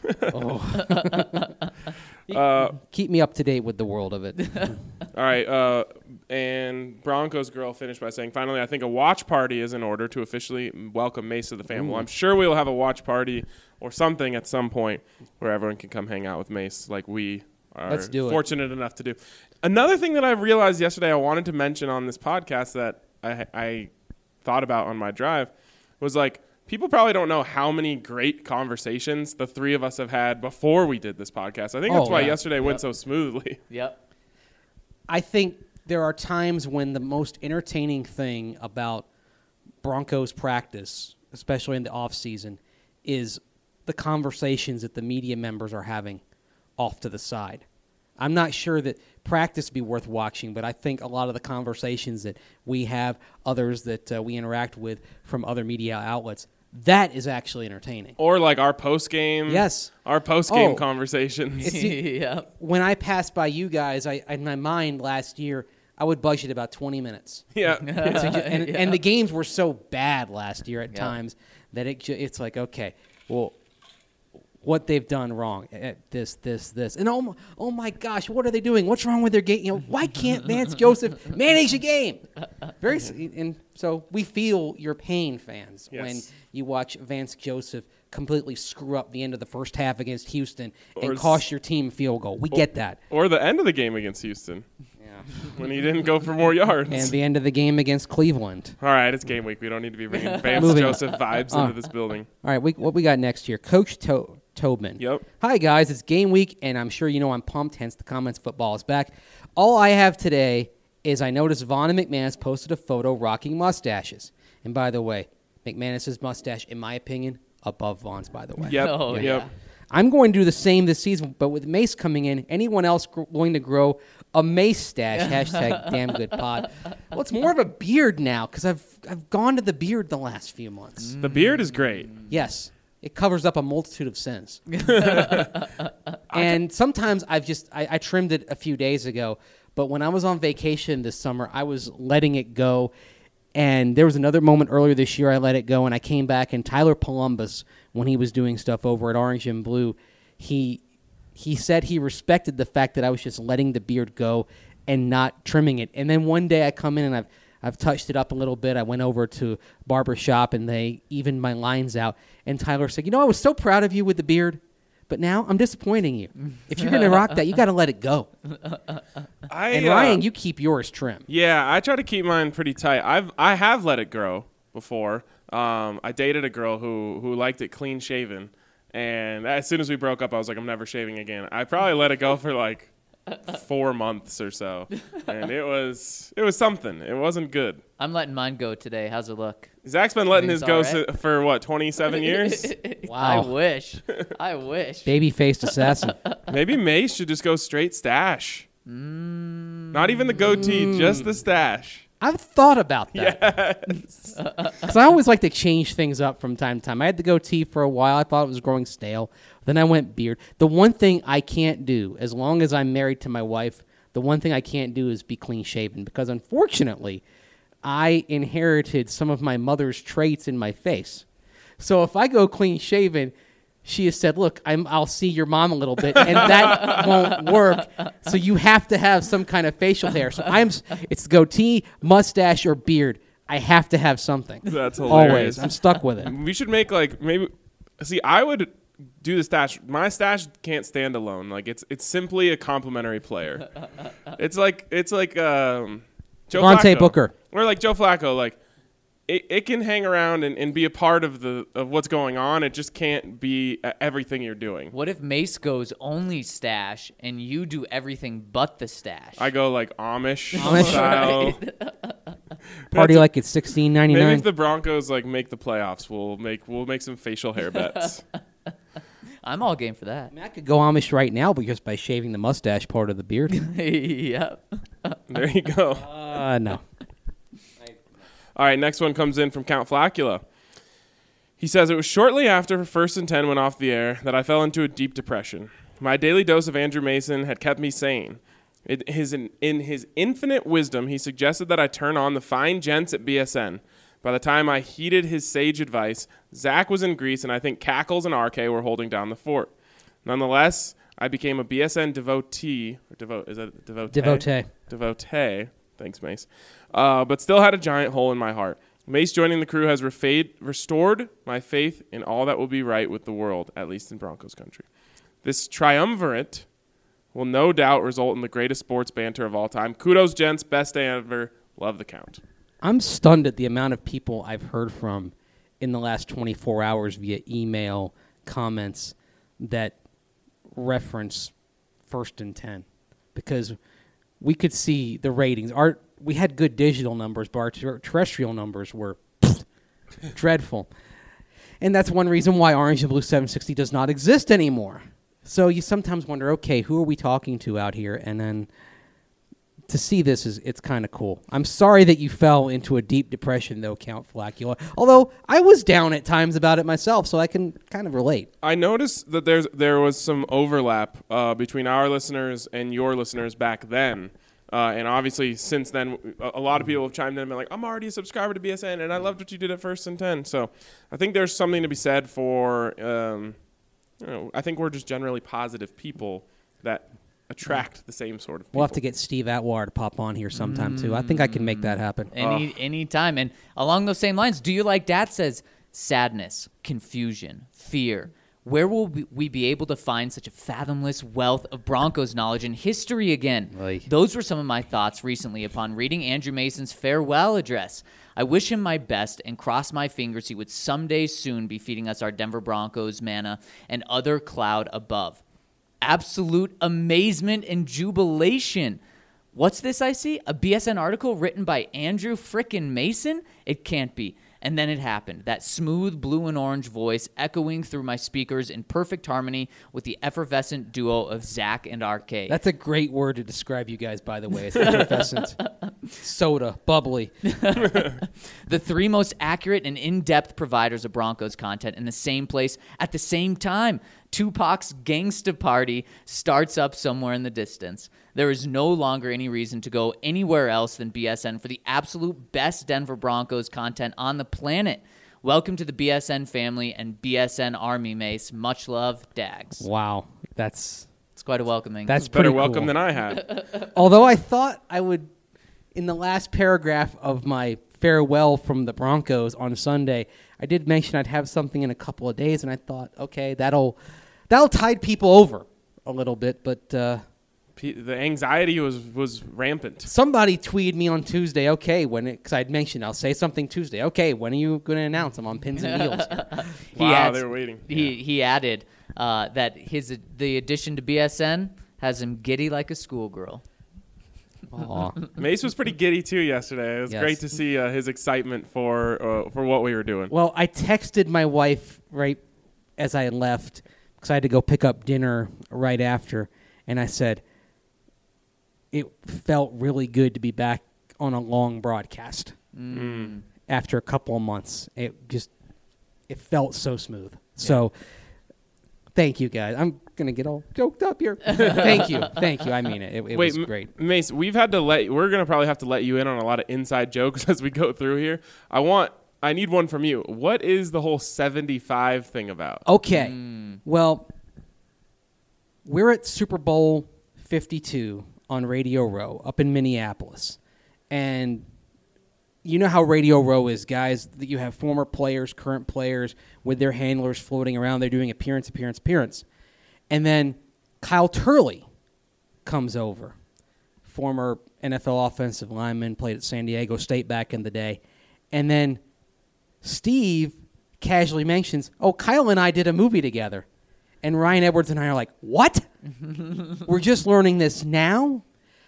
Uh, Keep me up to date with the world of it. all right. Uh, and Broncos girl finished by saying, finally, I think a watch party is in order to officially welcome Mace to the family. Well, I'm sure we'll have a watch party or something at some point where everyone can come hang out with Mace like we are Let's do it. fortunate enough to do. Another thing that I realized yesterday I wanted to mention on this podcast that I, I thought about on my drive was like, people probably don't know how many great conversations the three of us have had before we did this podcast. I think that's Oh, why yeah. yesterday went so smoothly. Yep. I think there are times when the most entertaining thing about Broncos practice, especially in the off season, is the conversations that the media members are having off to the side. I'm not sure that practice be worth watching, but I think a lot of the conversations that we have, others that uh, we interact with from other media outlets, that is actually entertaining. Or like our post game. Yes. Our post game Oh. conversations. It's the- Yep. When I passed by you guys, I in my mind last year, I would budget about twenty minutes. yeah. To ju- and, Yeah. and the games were so bad last year at Yeah. times that it ju- it's like, okay, well, what they've done wrong, eh, this, this, this, and oh my, oh my gosh, what are they doing? What's wrong with their game? You know, why can't Vance Joseph manage a game? Very, s- and so we feel your pain, fans, Yes. when you watch Vance Joseph completely screw up the end of the first half against Houston Or and s- cost your team a field goal. We get that. Or the end of the game against Houston when he didn't go for more yards. And the end of the game against Cleveland. All right, it's game week. We don't need to be bringing Vance Moving Joseph vibes on. into this building. All right, we, what we got next here? Coach to- Tobin. Yep. Hi, guys. It's game week, and I'm sure you know I'm pumped, hence the comments football is back. All I have today is I noticed Vaughn and McManus posted a photo rocking mustaches. And by the way, McManus's mustache, in my opinion, above Vaughn's, by the way. Yep. Oh, yep. yeah. I'm going to do the same this season, but with Mace coming in, anyone else gr- going to grow a Mace stash? Hashtag damn good pod. Well, it's more of a beard now because I've I've gone to the beard the last few months. The beard is great. Yes, it covers up a multitude of sins. And sometimes I've just I, I trimmed it a few days ago, but when I was on vacation this summer, I was letting it go. And there was another moment earlier this year I let it go, and I came back, and Tyler Columbus, when he was doing stuff over at Orange and Blue, he he said he respected the fact that I was just letting the beard go and not trimming it. And then one day I come in and I've I've touched it up a little bit. I went over to barber shop and they evened my lines out. And Tyler said, "You know, I was so proud of you with the beard, but now I'm disappointing you. If you're going to rock that, you got to let it go." I, And uh, Ryan, you keep yours trim. Yeah, I try to keep mine pretty tight. I've I have let it grow before. Um, I dated a girl who who liked it clean shaven, and as soon as we broke up, I was like, I'm never shaving again. I probably let it go for like four months or so, and it was it was something. It wasn't good. I'm letting mine go today. How's it look? Zach's been letting It's his go all right. si- for what, twenty-seven years? I Wow. wish. I wish. Baby-faced assassin. Maybe Mace should just go straight stash. Not even the goatee, just the stash. I've thought about that. Because I always like to change things up from time to time. I had the goatee for a while. I thought it was growing stale. Then I went beard. The one thing I can't do, as long as I'm married to my wife, the one thing I can't do is be clean shaven. Because unfortunately, I inherited some of my mother's traits in my face. So if I go clean shaven, she has said, "Look, I'm, I'll see your mom a little bit," and that won't work. So you have to have some kind of facial hair. So I'm, it's goatee, mustache, or beard. I have to have something. That's hilarious. Always. I'm stuck with it. We should make like maybe. See, I would do the stash. My stash can't stand alone. Like it's it's simply a complimentary player. It's like it's like um, Joe Devontae Flacco. Booker. Or like Joe Flacco. Like it, it can hang around and, and be a part of the of what's going on. It just can't be uh, everything you're doing. What if Mace goes only stash and you do everything but the stash? I go like Amish, Amish. style. Party That's- like it's sixteen Maybe ninety-nine. if the Broncos like make the playoffs, we'll make we'll make some facial hair bets. I'm all game for that. I mean, I could go Amish right now, but just by shaving the mustache part of the beard. Yep. There you go. Uh, no. All right, next one comes in from Count Flacula. He says, "It was shortly after First and Ten went off the air that I fell into a deep depression. My daily dose of Andrew Mason had kept me sane. It, his, in, in his infinite wisdom, he suggested that I turn on the fine gents at B S N. By the time I heeded his sage advice, Zach was in Greece, and I think Cackles and R K were holding down the fort. Nonetheless, I became a B S N devotee. Or devote, is that devotee? Devotee. Devotee. Thanks, Mace. Uh, but still had a giant hole in my heart. Mace joining the crew has refade, restored my faith in all that will be right with the world, at least in Broncos country. This triumvirate will no doubt result in the greatest sports banter of all time. Kudos, gents. Best day ever. Love the Count." I'm stunned at the amount of people I've heard from in the last twenty-four hours via email, comments that reference First and Ten, because we could see the ratings. Our we had good digital numbers, but our ter- terrestrial numbers were dreadful, and that's one reason why Orange and Blue seven sixty does not exist anymore. So you sometimes wonder, okay, who are we talking to out here? And then to see this is it's kind of cool. I'm sorry that you fell into a deep depression, though, Count Flacula. Although I was down at times about it myself, so I can kind of relate. I noticed that there's there was some overlap uh, between our listeners and your listeners back then. Uh, and obviously, since then, a, a lot of people have chimed in and been like, "I'm already a subscriber to B S N, and I loved what you did at First and Ten." So I think there's something to be said for, um, you know, I think we're just generally positive people that attract the same sort of people. We'll have to get Steve Atwater to pop on here sometime, too. I think I can make that happen. Any any time. And along those same lines, do you like Dad says sadness, confusion, fear? Where will we be able to find such a fathomless wealth of Broncos knowledge and history again? Oy. Those were some of my thoughts recently upon reading Andrew Mason's farewell address. I wish him my best and cross my fingers he would someday soon be feeding us our Denver Broncos manna and other cloud above. Absolute amazement and jubilation. What's this I see? A B S N article written by Andrew frickin' Mason? It can't be. And then it happened. That smooth blue and orange voice echoing through my speakers in perfect harmony with the effervescent duo of Zach and Arcade. That's a great word to describe you guys, by the way. It's effervescent. Soda, bubbly. The three most accurate and in-depth providers of Broncos content in the same place at the same time. Tupac's Gangsta Party starts up somewhere in the distance. There is no longer any reason to go anywhere else than B S N for the absolute best Denver Broncos content on the planet. Welcome to the B S N family and B S N Army, Mace. Much love, Dags. Wow. That's It's quite a welcoming. that's Better pretty welcome cool. than I had. Although I thought I would, in the last paragraph of my farewell from the Broncos on Sunday, I did mention I'd have something in a couple of days, and I thought, okay, that'll that'll tide people over a little bit. But uh, P- the anxiety was was rampant. somebody tweeted me on Tuesday, okay, when it, because I'd mentioned I'll say something Tuesday. Okay, when are you going to announce I'm on Pins and Needles here? He Wow, adds- they were waiting. He he added uh, that his the addition to B S N has him giddy like a schoolgirl. Aw. Mace was pretty giddy too yesterday. It was Yes. great to see uh, his excitement for uh, for what we were doing. Well, I texted my wife right as I left because I had to go pick up dinner right after, and I said, it felt really good to be back on a long broadcast after a couple of months. It just, it felt so smooth. So, thank you, guys. I'm going to get all joked up here. Thank you. Thank you. I mean it. It, it Wait, was M- great. Mace, we've had to let we're gonna probably have to let you in on a lot of inside jokes as we go through here. I want I need one from you. What is the whole seventy-five thing about? Okay. Well, we're at Super Bowl fifty-two on Radio Row up in Minneapolis. And you know how Radio Row is, guys. That you have former players, current players with their handlers floating around. They're doing appearance, appearance, appearance. And then Kyle Turley comes over, former N F L offensive lineman, played at San Diego State back in the day. And then Steve casually mentions, oh, Kyle and I did a movie together. And Ryan Edwards and I are like, what? We're just learning this now?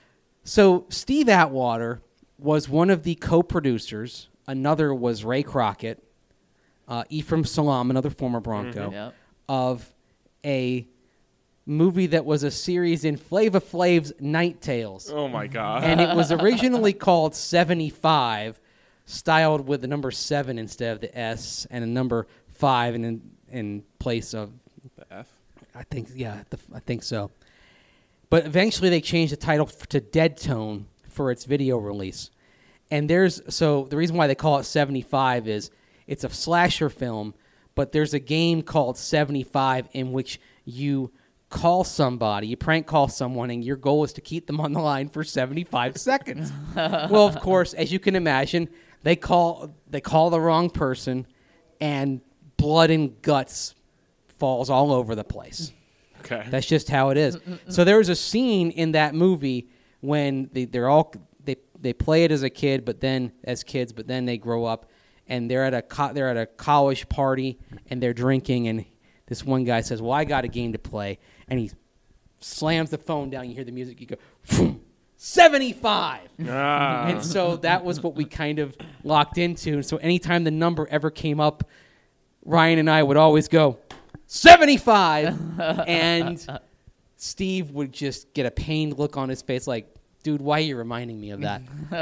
So Steve Atwater was one of the co-producers. Another was Ray Crockett, uh, Ephraim Salam, another former Bronco, Yep. of a movie that was a series in Flava Flav's Night Tales. Oh my god. And it was originally called seventy-five, styled with the number seven instead of the S, and a number five in in, in place of, the F. I think, yeah, the, I think so. But eventually they changed the title f- to Dead Tone for its video release. And there's, so the reason why they call it seventy-five is it's a slasher film, but there's a game called seventy-five in which you call somebody, you prank call someone, and your goal is to keep them on the line for seventy-five seconds. Well, of course, as you can imagine, they call they call the wrong person, and blood and guts falls all over the place. Okay. That's just how it is. So there was a scene in that movie when they, they're all they they play it as a kid, but then as kids, but then they grow up, and they're at a co- they're at a college party and they're drinking, and this one guy says, "Well, I got a game to play," and he slams the phone down. You hear the music. You go, "Phoom, seventy-five." Ah. And so that was what we kind of locked into. And so anytime the number ever came up, Ryan and I would always go, seventy-five. And Steve would just get a pained look on his face like, dude, why are you reminding me of that?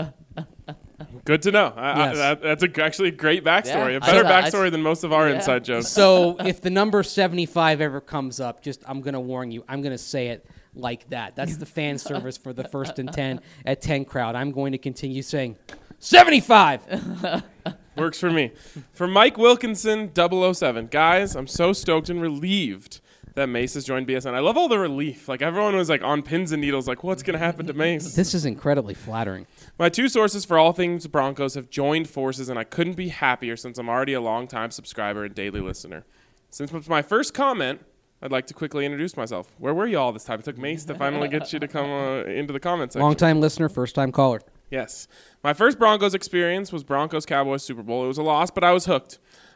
Good to know. I, Yes. I, that, that's a, actually a great backstory. Yeah, a better I- I- backstory than most of our Yeah. inside jokes. So if the number seventy-five ever comes up, just I'm going to warn you, I'm going to say it like that. That's the fan service for the first and ten at ten crowd. I'm going to continue saying seventy-five. Works for me. For Mike Wilkinson, double oh seven. Guys, I'm so stoked and relieved that Mace has joined B S N. I love all the relief. Like, everyone was, like, on pins and needles, like, what's going to happen to Mace? This is incredibly flattering. My two sources for all things Broncos have joined forces, and I couldn't be happier since I'm already a long-time subscriber and daily listener. Since it's my first comment, I'd like to quickly introduce myself. Where were you all this time? It took Mace to finally get you to come uh, into the comment section. Long-time listener, first-time caller. Yes. My first Broncos experience was Broncos-Cowboys Super Bowl. It was a loss, but I was hooked.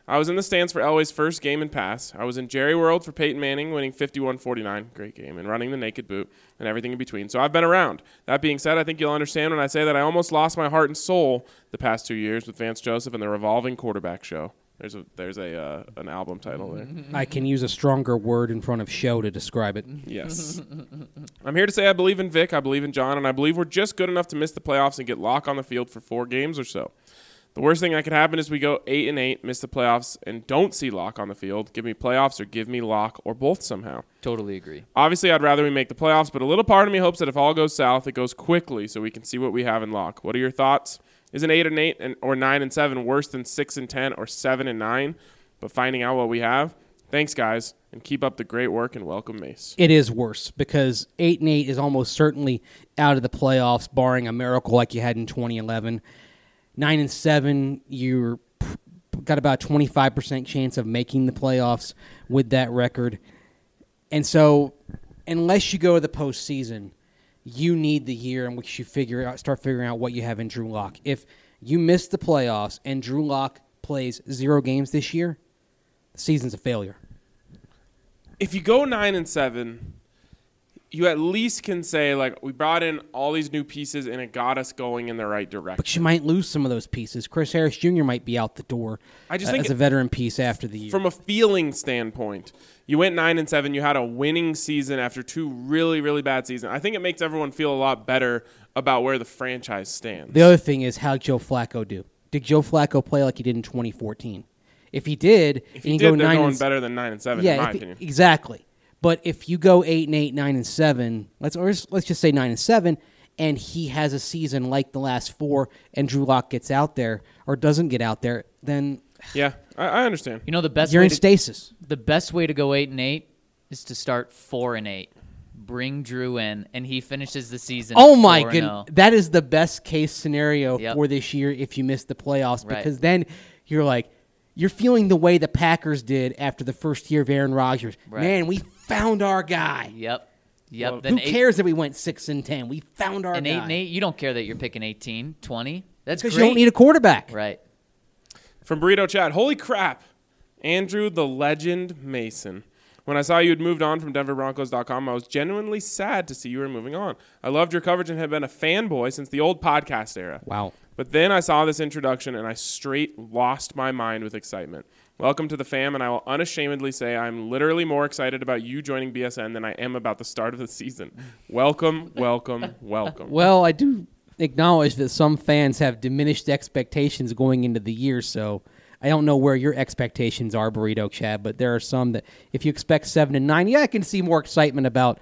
I was in the stands for Elway's first game and pass. I was in Jerry World for Peyton Manning winning fifty-one forty-nine, great game, and running the naked boot and everything in between. So I've been around. That being said, I think you'll understand when I say that I almost lost my heart and soul the past two years with Vance Joseph and the Revolving Quarterback Show. There's a there's a uh, an album title there. I can use a stronger word in front of show to describe it. Yes. I'm here to say I believe in Vic, I believe in John, and I believe we're just good enough to miss the playoffs and get Locke on the field for four games or so. The worst thing that could happen is we go eight and eight, miss the playoffs, and don't see Locke on the field. Give me playoffs or give me Locke or both somehow. Totally agree. Obviously, I'd rather we make the playoffs, but a little part of me hopes that if all goes south, it goes quickly so we can see what we have in Locke. What are your thoughts? Is an eight and eight and or nine and seven worse than six and ten or seven and nine? But finding out what we have. Thanks, guys, and keep up the great work, and welcome Mace. It is worse because eight and eight is almost certainly out of the playoffs, barring a miracle like you had in twenty eleven. Nine and seven, you're got about twenty-five percent chance of making the playoffs with that record. And so, unless you go to the postseason, you need the year in which you figure out, start figuring out what you have in Drew Lock. If you miss the playoffs and Drew Lock plays zero games this year, the season's a failure. If you go nine and seven, you at least can say, like, we brought in all these new pieces and it got us going in the right direction. But you might lose some of those pieces. Chris Harris Junior might be out the door I just uh, think as a veteran piece after the year. From a feeling standpoint, you went nine and seven. You had a winning season after two really, really bad seasons. I think it makes everyone feel a lot better about where the franchise stands. The other thing is, how'd Joe Flacco do? Did Joe Flacco play like he did in twenty fourteen? If he did, if and he you did, go they're nine going and, better than nine and seven, yeah, in my if he- opinion. exactly. But if you go eight and eight, nine and seven, let's or let's just say nine and seven, and he has a season like the last four, and Drew Lock gets out there or doesn't get out there, then Yeah, I, I understand. You know the best you're way in to, stasis. the best way to go eight and eight is to start four and eight. Bring Drew in, and he finishes the season. Oh my four and goodness, oh. that is the best case scenario Yep. for this year if you miss the playoffs, Right. because then you're like, you're feeling the way the Packers did after the first year of Aaron Rodgers. Right. Man, we found our guy. Yep. Yep. Well, then Who eight, cares that we went six and ten? We found our an guy. eight and eight, you don't care that you're picking eighteen, twenty. That's because great. you don't need a quarterback. Right. From Burrito Chat, holy crap, Andrew the Legend Mason. When I saw you had moved on from Denver Broncos dot com, I was genuinely sad to see you were moving on. I loved your coverage and have been a fanboy since the old podcast era. Wow. But then I saw this introduction, and I straight lost my mind with excitement. Welcome to the fam, and I will unashamedly say I'm literally more excited about you joining B S N than I am about the start of the season. Welcome, welcome, welcome. Well, I do acknowledge that some fans have diminished expectations going into the year, so I don't know where your expectations are, Burrito Chad, but there are some that if you expect seven and nine, yeah, I can see more excitement about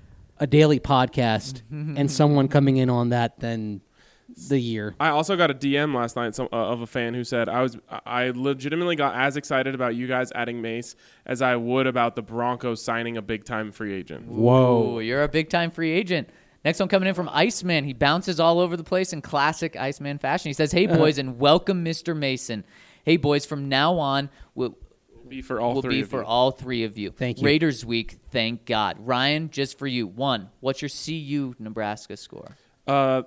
a daily podcast and someone coming in on that than the year. I also got a D M last night some, uh, of a fan who said I was I legitimately got as excited about you guys adding Mace as I would about the Broncos signing a big-time free agent. Ooh, you're a big-time free agent. Next one coming in from Iceman. He bounces all over the place in classic Iceman fashion. He says, hey, boys, and welcome Mister Mason. Hey, boys, from now on, we'll, Be for all will three be of for you. all three of you. Thank you. Raiders week, thank God. Ryan, just for you. One, what's your C U Nebraska score? Uh,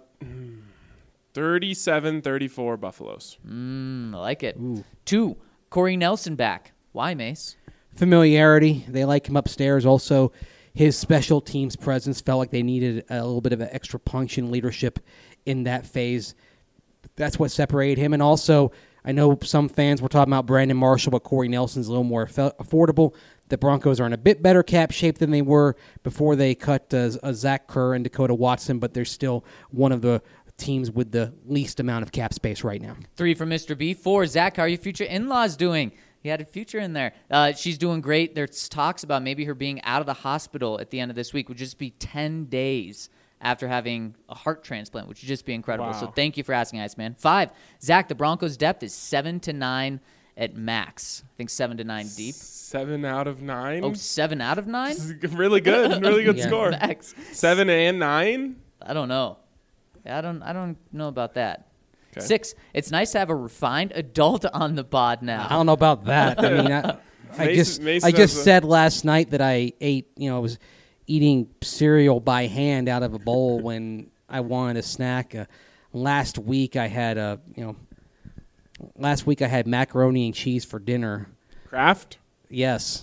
thirty-seven thirty-four Buffaloes. Mm, I like it. Two, Corey Nelson back. Why, Mace? Familiarity. They like him upstairs. Also, his special teams presence felt like they needed a little bit of an extra punch and leadership in that phase. That's what separated him. And also, I know some fans were talking about Brandon Marshall, but Corey Nelson's a little more aff- affordable. The Broncos are in a bit better cap shape than they were before they cut uh, uh, Zach Kerr and Dakota Watson, but they're still one of the teams with the least amount of cap space right now. Three from Mister B. Four, Zach, how are your future in-laws doing? He had a future in there. Uh, she's doing great. There's talks about maybe her being out of the hospital at the end of this week, would just be ten days after having a heart transplant, which would just be incredible. Wow. So thank you for asking, Iceman. Five, Zach, the Broncos' depth is seven to nine at max. I think seven to nine deep. Seven out of nine. Oh, seven out of nine? Really good. Really good Yeah. score. Max. Seven and nine. I don't know. I don't. I don't know about that. Okay. Six. It's nice to have a refined adult on the pod now. I don't know about that. I mean, I, I Mason- just Mason I just has a- said last night that I ate, you know, I was eating cereal by hand out of a bowl when I wanted a snack. Uh, last week I had a, you know, last week I had macaroni and cheese for dinner. Kraft? Yes.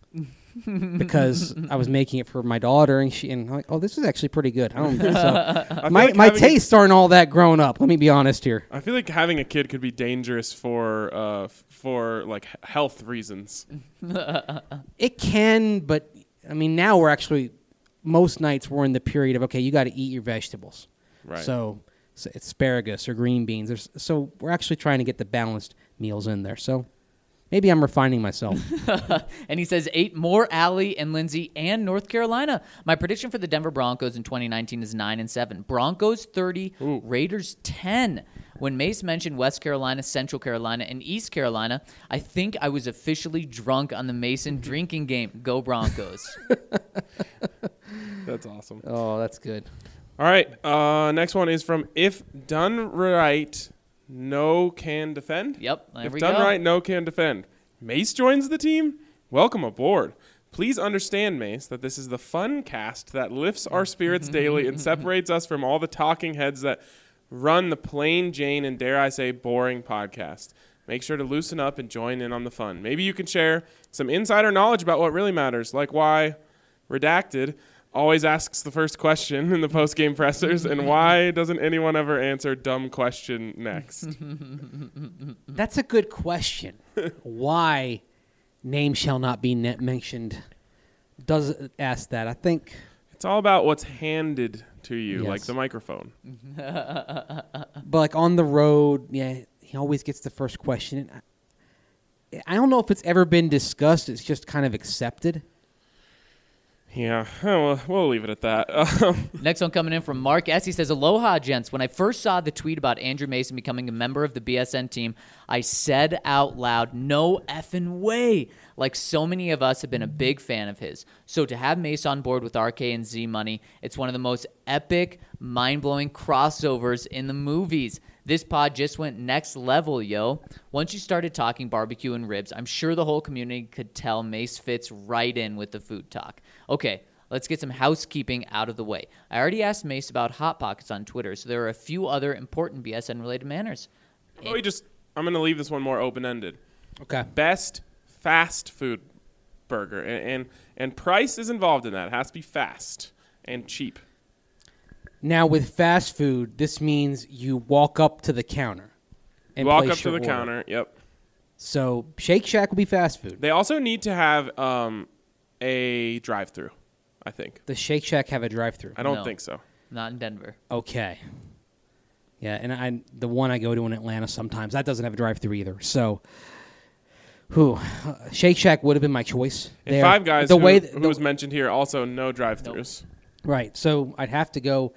Because I was making it for my daughter, and she and I'm like, oh, this is actually pretty good. I don't think so. I feel my like my having a- tastes aren't all that grown up. Let me be honest here. I feel like having a kid could be dangerous for uh, f- for like h- health reasons. It can, but I mean, now we're actually most nights we're in the period of okay, you got to eat your vegetables. Right. So, so asparagus or green beans. There's, so we're actually trying to get the balanced meals in there. So maybe I'm refining myself. And he says eight more Allie and Lindsay and North Carolina. My prediction for the Denver Broncos in twenty nineteen is nine and seven. Broncos thirty, Ooh. Raiders ten. When Mace mentioned West Carolina, Central Carolina, and East Carolina, I think I was officially drunk on the Mason drinking game. Go Broncos. That's awesome. Oh, that's good. All right. Uh, next one is from If Done Right, No Can Defend. Yep, there if we done go. right, no can defend. Mace joins the team. Welcome aboard. Please understand, Mace, that this is the fun cast that lifts our spirits daily and separates us from all the talking heads that run the plain Jane and, dare I say, boring podcast. Make sure to loosen up and join in on the fun. Maybe you can share some insider knowledge about what really matters, like why Redacted always asks the first question in the post-game pressers, and why doesn't anyone ever answer dumb question next? That's a good question. Why name shall not be net mentioned does ask that. I think It's all about what's handed to you, Yes. like the microphone. but like on the road, yeah, he always gets the first question. I, I don't know if it's ever been discussed. It's just kind of accepted. Yeah, oh, well, we'll leave it at that. Um, Next one coming in from Mark S. He says, Aloha, gents. When I first saw the tweet about Andrew Mason becoming a member of the B S N team, I said out loud, no effing way. Like so many of us have been a big fan of his. So to have Mace on board with R K and Z Money, it's one of the most epic, mind-blowing crossovers in the movies. This pod just went next level, yo. Once you started talking barbecue and ribs, I'm sure the whole community could tell Mace fits right in with the food talk. Okay, let's get some housekeeping out of the way. I already asked Mace about Hot Pockets on Twitter, so there are a few other important B S N-related manners. let me just, I'm going to leave this one more open-ended. Okay. Best fast food burger. And, and, and price is involved in that. It has to be fast and cheap. Now with fast food, this means you walk up to the counter. And Walk place up to your the order. counter. Yep. So Shake Shack will be fast food. They also need to have um, a drive-through, I think. Does Shake Shack have a drive-through? I don't No. think so. Not in Denver. Okay. Yeah, and I the one I go to in Atlanta sometimes, that doesn't have a drive-through either. So, who uh, Shake Shack would have been my choice. And there. Five Guys, the who, way who the, was mentioned here, also no drive-throughs. right. So I'd have to go.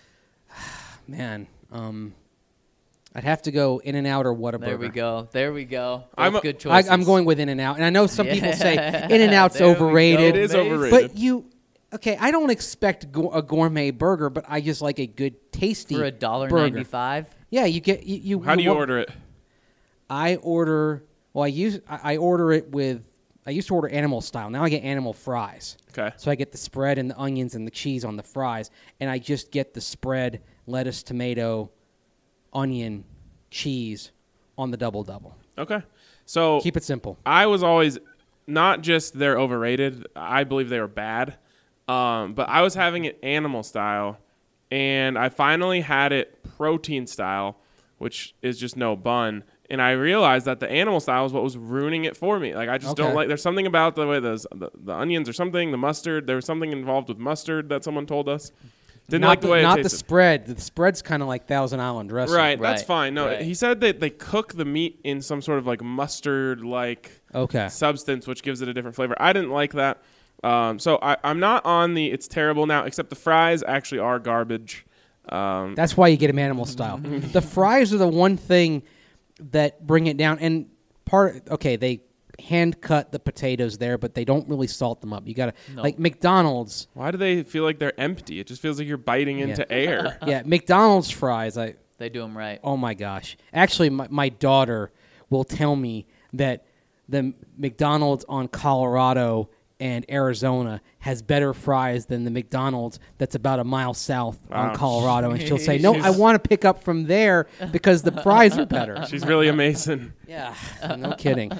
Man, um, I'd have to go In and Out or Whataburger. There we go. There we go. Both I'm a- good I, choices. I'm going with In and Out, and I know some people say Yeah. In and Out's There we go, overrated. It is Mace. overrated. But you, okay, I don't expect go- a gourmet burger, but I just like a good, tasty For a dollar burger. ninety-five. Yeah, you get you. you How do you wa- order it? I order. Well, I use I, I order it with. I used to order animal style. Now I get animal fries. Okay. So I get the spread and the onions and the cheese on the fries, and I just get the spread, lettuce, tomato, onion, cheese on the double double. Okay. So Keep it simple. I was always not just they're overrated. I believe they were bad. Um, but I was having it animal style, and I finally had it protein style, which is just no bun. And I realized that the animal style is what was ruining it for me. Like I just Okay. don't like. There's something about the way those, the the onions or something, the mustard. There was something involved with mustard that someone told us. Didn't not like the way not it the tasted. spread. The spread's kind of like Thousand Island dressing. Right, that's Right, fine. No, right. he said that they cook the meat in some sort of like mustard like Okay. substance, which gives it a different flavor. I didn't like that. Um, so I, I'm not on the it's terrible now, except the fries actually are garbage. Um, That's why you get them animal style. The fries are the one thing that bring it down. And part, okay, they hand cut the potatoes there, but they don't really salt them up. You gotta No. like McDonald's. why do they feel like they're empty? It just feels like you're biting into air. Yeah, McDonald's fries. I They do them right. oh my gosh. Actually, my, my daughter will tell me that the McDonald's on Colorado and Arizona has better fries than the McDonald's that's about a mile south Wow. on Colorado. And she'll say, no, I want to pick up from there because the fries are better. She's really amazing. Yeah, no kidding.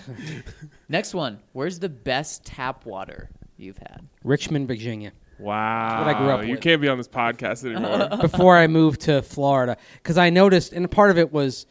Next one. Where's the best tap water you've had? Richmond, Virginia. Wow. what I grew up You with. can't be on this podcast anymore. Before I moved to Florida, because I noticed, and part of it was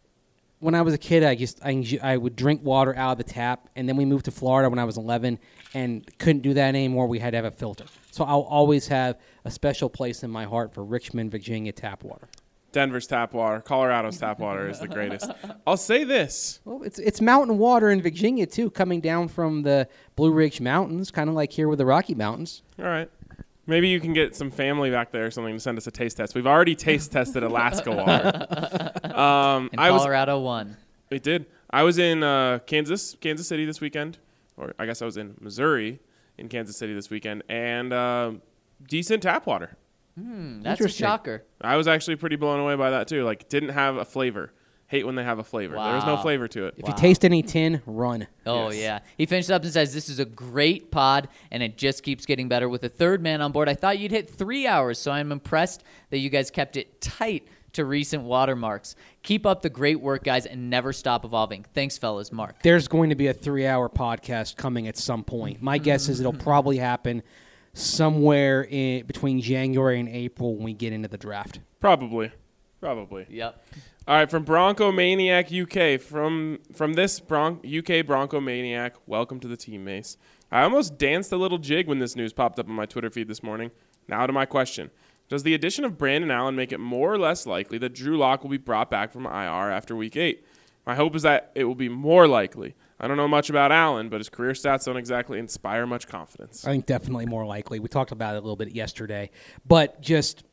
when I was a kid, I just I, I would drink water out of the tap, and then we moved to Florida when I was eleven, and couldn't do that anymore. We had to have a filter, so I'll always have a special place in my heart for Richmond, Virginia tap water. Denver's tap water, Colorado's tap water is the greatest. I'll say this. Well, it's it's mountain water in Virginia too, coming down from the Blue Ridge Mountains, kind of like here with the Rocky Mountains. All right. Maybe you can get some family back there or something to send us a taste test. We've already taste tested Alaska water. Um, And I was. Colorado won. It did. I was in uh, Kansas, Kansas City this weekend, or I guess I was in Missouri, in Kansas City this weekend, and uh, decent tap water. Hmm, that's a Interesting. shocker. I was actually pretty blown away by that too. Like, didn't have a flavor. Hate when they have a flavor. There was no Wow. flavor to it. If you taste any tin, run. Oh, Yes. yeah. He finished up and says, this is a great pod, and it just keeps getting better with a third man on board. I thought you'd hit three hours, so I'm impressed that you guys kept it tight to recent watermarks. Keep up the great work, guys, and never stop evolving. Thanks, fellas. Mark. There's going to be a three-hour podcast coming at some point. My guess is it'll probably happen somewhere in between January and April when we get into the draft. Probably. Probably. Yep. All right, from Bronco Maniac U K, from from this Bron- U K Bronco Maniac, welcome to the team, Mace. I almost danced a little jig when this news popped up on my Twitter feed this morning. Now to my question. Does the addition of Brandon Allen make it more or less likely that Drew Lock will be brought back from I R after week eight? My hope is that it will be more likely. I don't know much about Allen, but his career stats don't exactly inspire much confidence. I think definitely more likely. We talked about it a little bit yesterday. But just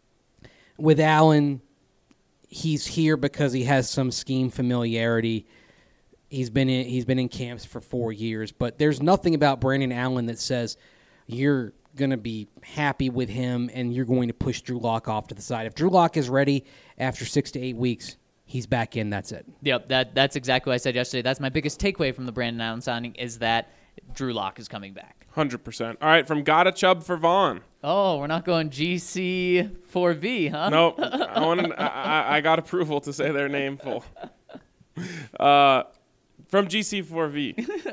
with Allen, he's here because he has some scheme familiarity. He's been in, he's been in camps for four years. But there's nothing about Brandon Allen that says you're going to be happy with him and you're going to push Drew Lock off to the side. If Drew Lock is ready after six to eight weeks, he's back in. That's it. Yep, that that's exactly what I said yesterday. That's my biggest takeaway from the Brandon Allen signing is that Drew Lock is coming back. one hundred percent. All right, from Gotta Chubb for Vaughn. Oh, we're not going G C four V, huh? Nope. I, wanted, I, I, I got approval to say their name full. Uh, from G C four V.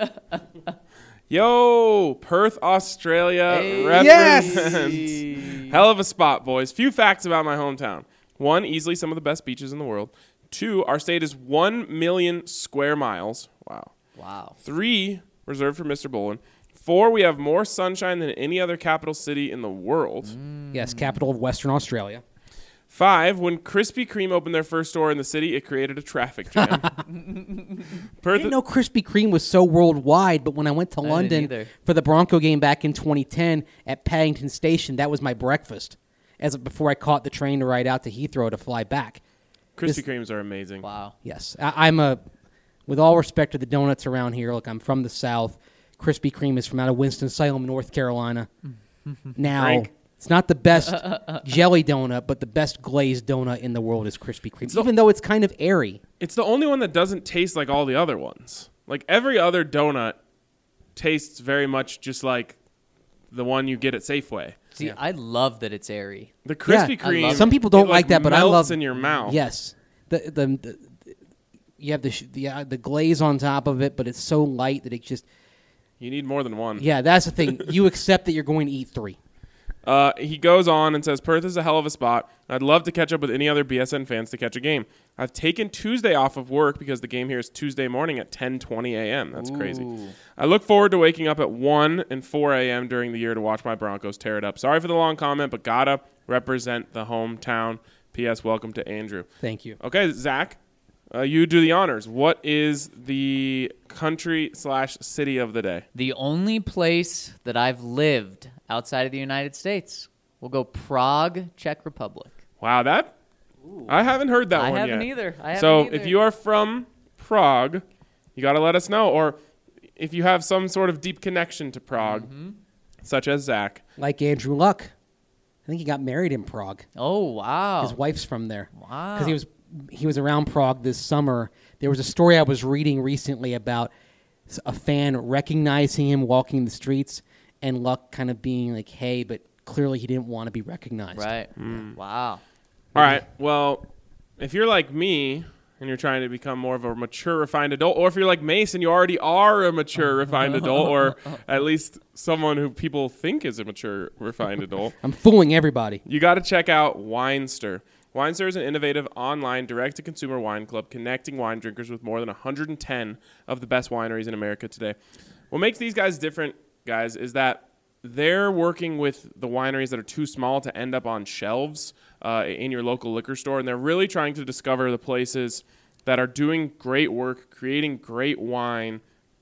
Yo, Perth, Australia Hey. represents. Hell of a spot, boys. Few facts about my hometown. One, easily some of the best beaches in the world. Two, our state is one million square miles. Wow. Wow. Three, reserved for Mister Bolin. Four, we have more sunshine than any other capital city in the world. Yes, capital of Western Australia. Five, when Krispy Kreme opened their first store in the city, it created a traffic jam. I Perth, didn't know Krispy Kreme was so worldwide, but when I went to didn't London either. for the Bronco game back in twenty ten at Paddington Station, that was my breakfast as before I caught the train to ride out to Heathrow to fly back. Krispy this- Kremes are amazing. Wow. Yes, I, I'm a, with all respect to the donuts around here, look, I'm from the South. Krispy Kreme is from out of Winston-Salem, North Carolina. Now, Frank. it's not the best jelly donut, but the best glazed donut in the world is Krispy Kreme, even though it's kind of airy. It's the only one that doesn't taste like all the other ones. Like every other donut tastes very much just like the one you get at Safeway. See, I love that it's airy. The Krispy Yeah, I Kreme. love Some people don't it, like that, but I melts love in your mouth. Yes, the the, the you have the sh- the uh, the glaze on top of it, but it's so light that it just You need more than one. yeah. That's the thing. You accept that you're going to eat three. Uh, he goes on and says, Perth is a hell of a spot. I'd love to catch up with any other B S N fans to catch a game. I've taken Tuesday off of work because the game here is Tuesday morning at ten twenty a.m. That's crazy. I look forward to waking up at one and four a.m. during the year to watch my Broncos tear it up. Sorry for the long comment, but gotta represent the hometown. P S. Welcome to Andrew. Thank you. Okay, Zach, uh, you do the honors. What is the country slash city of the day? The only place that I've lived outside of the United States. We'll go Prague, Czech Republic. Wow, that I haven't heard that I one haven't yet. either. I haven't so either. if you are from Prague, you got to let us know. Or if you have some sort of deep connection to Prague, Mm-hmm. such as Zach. Like Andrew Luck, I think he got married in Prague. Oh, wow. His wife's from there. Wow. Because he was he was around Prague this summer. There was a story I was reading recently about s- a fan recognizing him walking the streets, and Luck kind of being like, "Hey," but clearly he didn't want to be recognized. Right. Mm. Wow. All right. Well, if you're like me and you're trying to become more of a mature, refined adult, or if you're like Mason, you already are a mature, refined adult, or at least someone who people think is a mature, refined adult, I'm fooling everybody. you got to check out Winester. Winester is an innovative online direct-to-consumer wine club connecting wine drinkers with more than one hundred ten of the best wineries in America today. What makes these guys different, guys, is that they're working with the wineries that are too small to end up on shelves uh, in your local liquor store, and they're really trying to discover the places that are doing great work, creating great wine,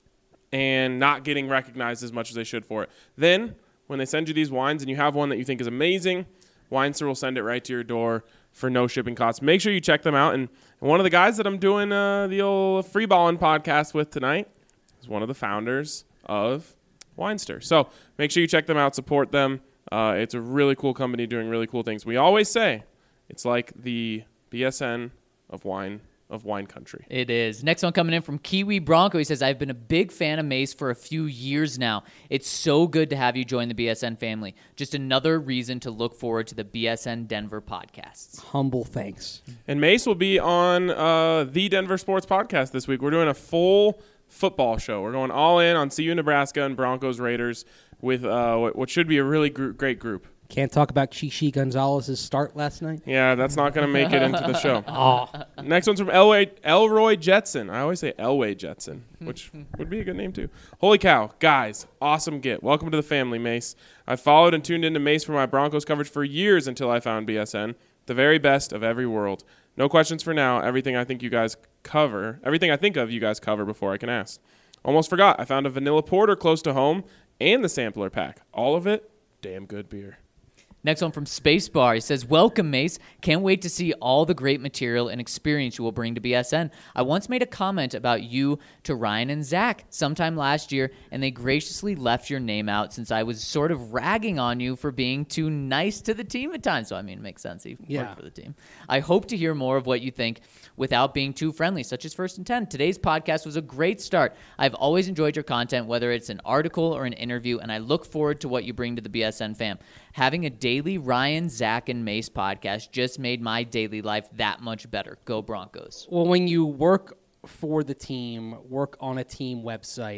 and not getting recognized as much as they should for it. Then, when they send you these wines and you have one that you think is amazing, Winester will send it right to your door for no shipping costs. Make sure you check them out. And, and one of the guys that I'm doing uh, the old Free Ballin' podcast with tonight is one of the founders of Winester. So make sure you check them out, support them. Uh, it's a really cool company doing really cool things. We always say it's like the B S N of wine of wine country. It is. Next one coming in from Kiwi Bronco. He says, I've been a big fan of Mace for a few years now. It's so good to have you join the B S N family. Just another reason to look forward to the B S N Denver podcasts. Humble thanks. And Mace will be on uh, the Denver Sports Podcast this week. We're doing a full football show. We're going all in on C U Nebraska and Broncos Raiders with uh, what should be a really gr- great group. Can't talk about Chichi Gonzalez's start last night. Yeah, that's not going to make it into the show. Oh, Next one's from Elway, Elroy Jetson. I always say Elway Jetson, which would be a good name too. Holy cow, guys, awesome get. Welcome to the family, Mace. I followed and tuned into Mace for my Broncos coverage for years until I found B S N. The very best of every world. No questions for now. Everything I think you guys cover, everything I think of you guys cover before I can ask. Almost forgot. I found a vanilla porter close to home and the sampler pack. All of it, damn good beer. Next one from Spacebar. He says, welcome, Mace. Can't wait to see all the great material and experience you will bring to B S N. I once made a comment about you to Ryan and Zach sometime last year, and they graciously left your name out since I was sort of ragging on you for being too nice to the team at times. So, I mean, it makes sense. He Yeah. worked for the team. I hope to hear more of what you think without being too friendly, such as First and Ten. Today's podcast was a great start. I've always enjoyed your content, whether it's an article or an interview, and I look forward to what you bring to the B S N fam. Having a daily Ryan, Zach, and Mace podcast just made my daily life that much better. Go Broncos. well, when you work for the team, work on a team website,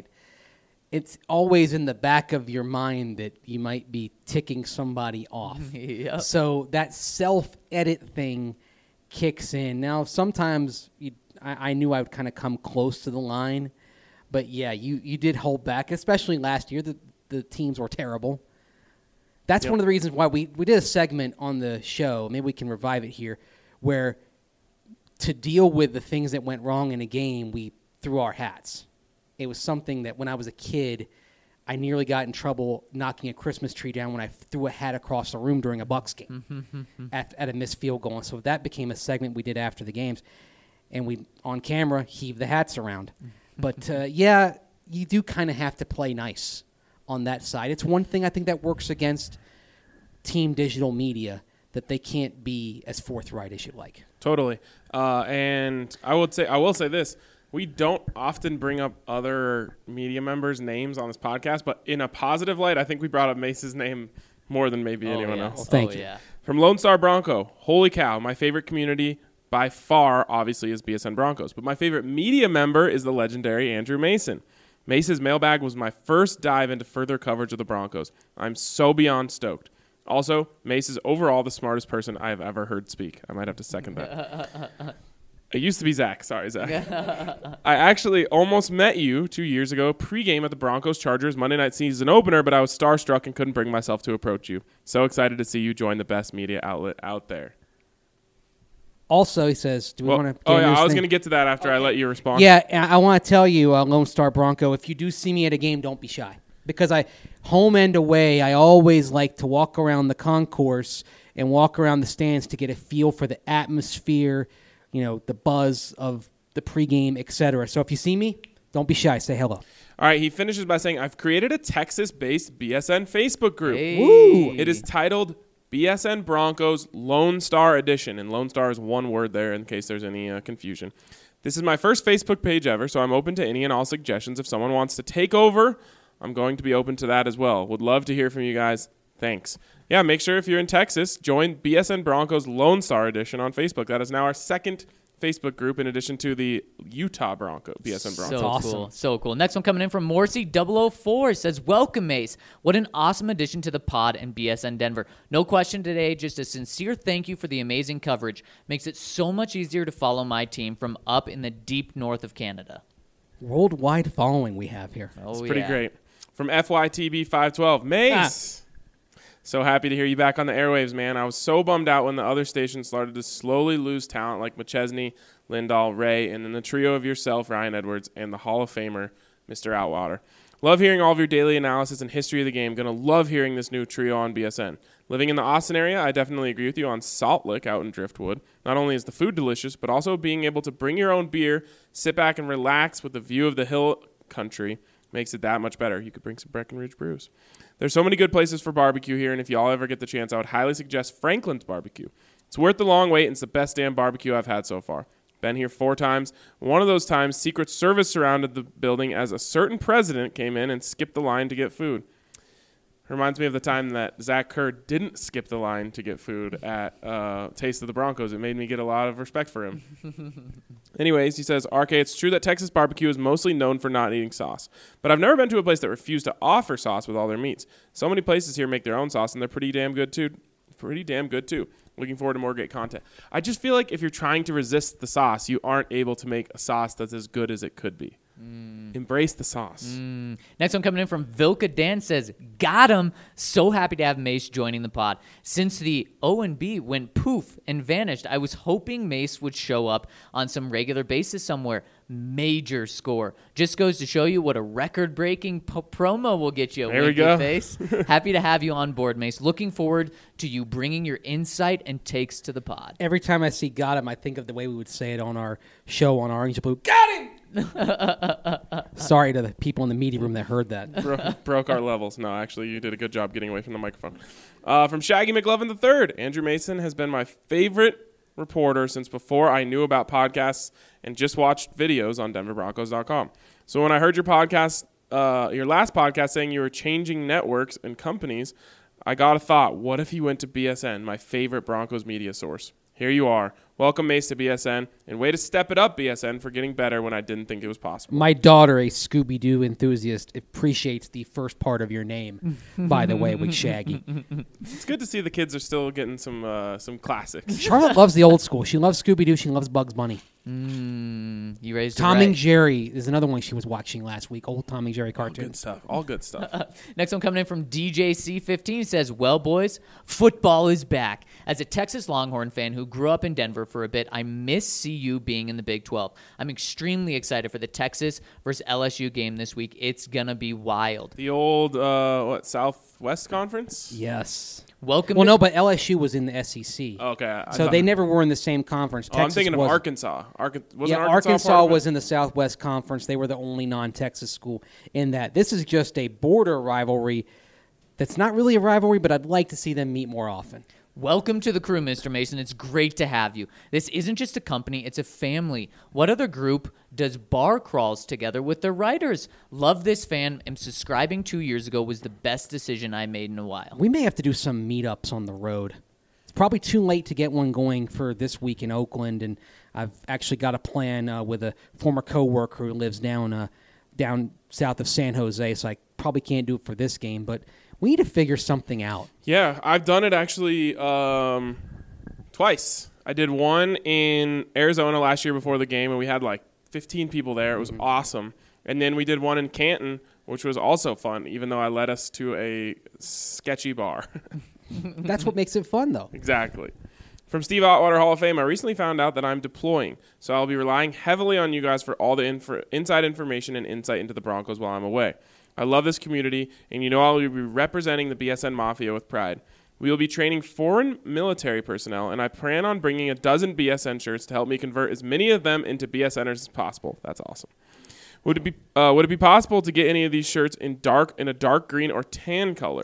it's always in the back of your mind that you might be ticking somebody off. Yep. So that self-edit thing kicks in. Now, sometimes you, I, I knew I would kind of come close to the line, but yeah, you, you did hold back, especially last year. The, the teams were terrible. That's Yep. one of the reasons why we, we did a segment on the show, maybe we can revive it here, where to deal with the things that went wrong in a game, we threw our hats. It was something that when I was a kid, I nearly got in trouble knocking a Christmas tree down when I threw a hat across the room during a Bucks game at, at a missed field goal. And so that became a segment we did after the games. And we, on camera, heaved the hats around. But, uh, yeah, you do kind of have to play nice on that side. It's one thing I think that works against team digital media, that they can't be as forthright as you like. Totally. Uh, and I would say I will say this. We don't often bring up other media members' names on this podcast, but in a positive light, I think we brought up Mace's name more than maybe anyone yeah. else. Well, thank oh, you. Yeah. From Lone Star Bronco, holy cow, my favorite community by far, obviously, is B S N Broncos. But my favorite media member is the legendary Andrew Mason. Mace's mailbag was my first dive into further coverage of the Broncos. I'm so beyond stoked. Also, Mace is overall the smartest person I have ever heard speak. I might have to second that. It used to be Zach. Sorry, Zach. I actually almost met you two years ago pregame at the Broncos-Chargers Monday night season opener, but I was starstruck and couldn't bring myself to approach you. So excited to see you join the best media outlet out there. Also, he says, do we Well, want to... oh, yeah, I was going to get to that after I let you respond. Yeah, I, I want to tell you, uh, Lone Star Bronco, if you do see me at a game, don't be shy. Because I, home and away, I always like to walk around the concourse and walk around the stands to get a feel for the atmosphere, you know, the buzz of the pregame, et cetera. So if you see me, don't be shy. Say hello. All right, he finishes by saying, I've created a Texas-based B S N Facebook group. Hey. Woo! It is titled B S N Broncos Lone Star Edition. And Lone Star is one word there in case there's any uh, confusion. This is my first Facebook page ever, so I'm open to any and all suggestions. If someone wants to take over, I'm going to be open to that as well. Would love to hear from you guys. Thanks. Yeah, make sure if you're in Texas, join B S N Broncos Lone Star Edition on Facebook. That is now our second Facebook group in addition to the Utah Bronco, B S N Broncos. So awesome. cool. So cool. Next one coming in from Morsi double oh four says, welcome, Mace. What an awesome addition to the pod and B S N Denver. No question today, just a sincere thank you for the amazing coverage. Makes it so much easier to follow my team from up in the deep north of Canada. Worldwide following we have here. Oh, It's pretty yeah. great. From F Y T B five twelve, Mace. So happy to hear you back on the airwaves, man. I was so bummed out when the other stations started to slowly lose talent like McChesney, Lindahl, Ray, and then the trio of yourself, Ryan Edwards, and the Hall of Famer, Mister Outwater. Love hearing all of your daily analysis and history of the game. Gonna love hearing this new trio on B S N. Living in the Austin area, I definitely agree with you on Salt Lick out in Driftwood. Not only is the food delicious, but also being able to bring your own beer, sit back and relax with the view of the hill country makes it that much better. You could bring some Breckenridge brews. There's so many good places for barbecue here, and if y'all ever get the chance, I would highly suggest Franklin's Barbecue. It's worth the long wait, and it's the best damn barbecue I've had so far. Been here four times. One of those times, Secret Service surrounded the building as a certain president came in and skipped the line to get food. Reminds me of the time that Zach Kerr didn't skip the line to get food at uh, Taste of the Broncos. It made me get a lot of respect for him. Anyways, he says, R K, it's true that Texas barbecue is mostly known for not eating sauce, but I've never been to a place that refused to offer sauce with all their meats. So many places here make their own sauce, and they're pretty damn good too. Pretty damn good too. Looking forward to more great content. I just feel like if you're trying to resist the sauce, you aren't able to make a sauce that's as good as it could be. Mm. Embrace the sauce. Mm. Next one coming in from Vilka Dan says, got him. So happy to have Mace joining the pod. Since the O and B went poof and vanished, I was hoping Mace would show up on some regular basis somewhere. Major score. Just goes to show you what a record-breaking po- promo will get you. There we Winky go. Face. Happy to have you on board, Mace. Looking forward to you bringing your insight and takes to the pod. Every time I see got him, I think of the way we would say it on our show on Orange Blue. Got him! Sorry to the people in the media room that heard that. Bro- broke our levels. No, actually, you did a good job getting away from the microphone. Uh, from Shaggy McLovin the third, Andrew Mason has been my favorite reporter since before I knew about podcasts and just watched videos on denver broncos dot com. So when I heard your podcast, uh, your last podcast saying you were changing networks and companies, I got a thought. What if you went to B S N, my favorite Broncos media source? Here you are. Welcome, Mace, to B S N, and way to step it up, B S N, for getting better when I didn't think it was possible. My daughter, a Scooby-Doo enthusiast, appreciates the first part of your name, by the way, with Shaggy. It's good to see the kids are still getting some uh, some classics. Charlotte loves the old school. She loves Scooby-Doo. She loves Bugs Bunny. Mm, you raised Tom it right. and Jerry is another one she was watching last week. Old Tom and Jerry All good cartoons. stuff. All good stuff. Next one coming in from D J C fifteen says, well, boys, football is back. As a Texas Longhorn fan who grew up in Denver for a bit, I miss C U being in the Big twelve. I'm extremely excited for the Texas versus L S U game this week. It's going to be wild. The old, uh, what, Southwest Conference? Yes. Welcome Well, to no, but L S U was in the S E C. Okay. I so thought- they never were in the same conference. Oh, I'm Texas thinking of was. Arkansas. Arkan- wasn't Yeah, Arkansas, Arkansas part of it? was in the Southwest Conference. They were the only non-Texas school in that. This is just a border rivalry that's not really a rivalry, but I'd like to see them meet more often. Welcome to the crew, Mister Mason. It's great to have you. This isn't just a company, it's a family. What other group does bar crawls together with their writers? Love this fan. Am subscribing two years ago was the best decision I made in a while. We may have to do some meetups on the road. It's probably too late to get one going for this week in Oakland, and I've actually got a plan uh, with a former coworker who lives down uh, down south of San Jose, so I probably can't do it for this game, but we need to figure something out. Yeah, I've done it actually um, twice. I did one in Arizona last year before the game, and we had like fifteen people there. It was Mm-hmm. awesome. And then we did one in Canton, which was also fun, even though I led us to a sketchy bar. That's what makes it fun, though. Exactly. From Steve Otwater Hall of Fame, I recently found out that I'm deploying, so I'll be relying heavily on you guys for all the inf- inside information and insight into the Broncos while I'm away. I love this community, and you know I'll be representing the B S N Mafia with pride. We will be training foreign military personnel, and I plan on bringing a dozen B S N shirts to help me convert as many of them into B S Ners as possible. That's awesome. Would it be uh, would it be possible to get any of these shirts in dark in a dark green or tan color?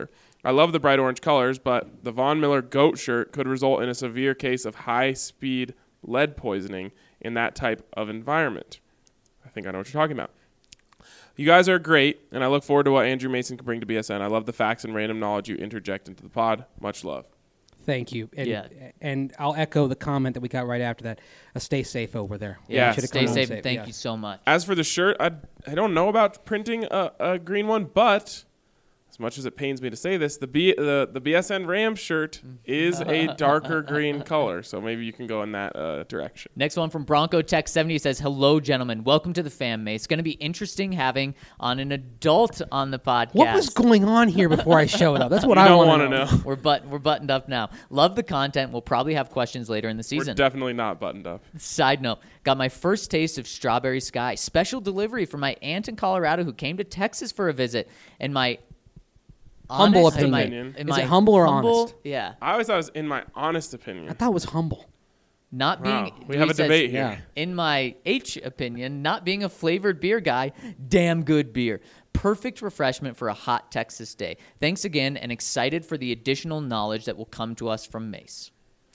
I love the bright orange colors, but the Von Miller goat shirt could result in a severe case of high-speed lead poisoning in that type of environment. I think I know what you're talking about. You guys are great, and I look forward to what Andrew Mason can bring to B S N. I love the facts and random knowledge you interject into the pod. Much love. Thank you. And, Yeah. and I'll echo the comment that we got right after that. Uh, stay safe over there. Yeah, You should've Stay come home safe, and thank yeah. you so much. As for the shirt, I, I don't know about printing a, a green one, but as much as it pains me to say this, the B, the, the B S N Rams shirt is a darker green color, so maybe you can go in that uh, direction. Next one from Bronco Tech seventy says, hello, gentlemen. Welcome to the fam, mate. It's going to be interesting having on an adult on the podcast. What was going on here before I showed up? That's what You I don't want want to to know. We're, but- we're buttoned up now. Love the content. We'll probably have questions later in the We're season. definitely not buttoned up. Side note, got my first taste of Strawberry Sky. Special delivery from my aunt in Colorado who came to Texas for a visit. And my Humble honest- in my- opinion. in Is my it humble or humble- honest? Yeah. I always thought it was in my honest opinion. I thought it was humble. Not Wow. being, We have a says, debate here. Yeah. In my H opinion, not being a flavored beer guy, damn good beer. Perfect refreshment for a hot Texas day. Thanks again, and excited for the additional knowledge that will come to us from Mace.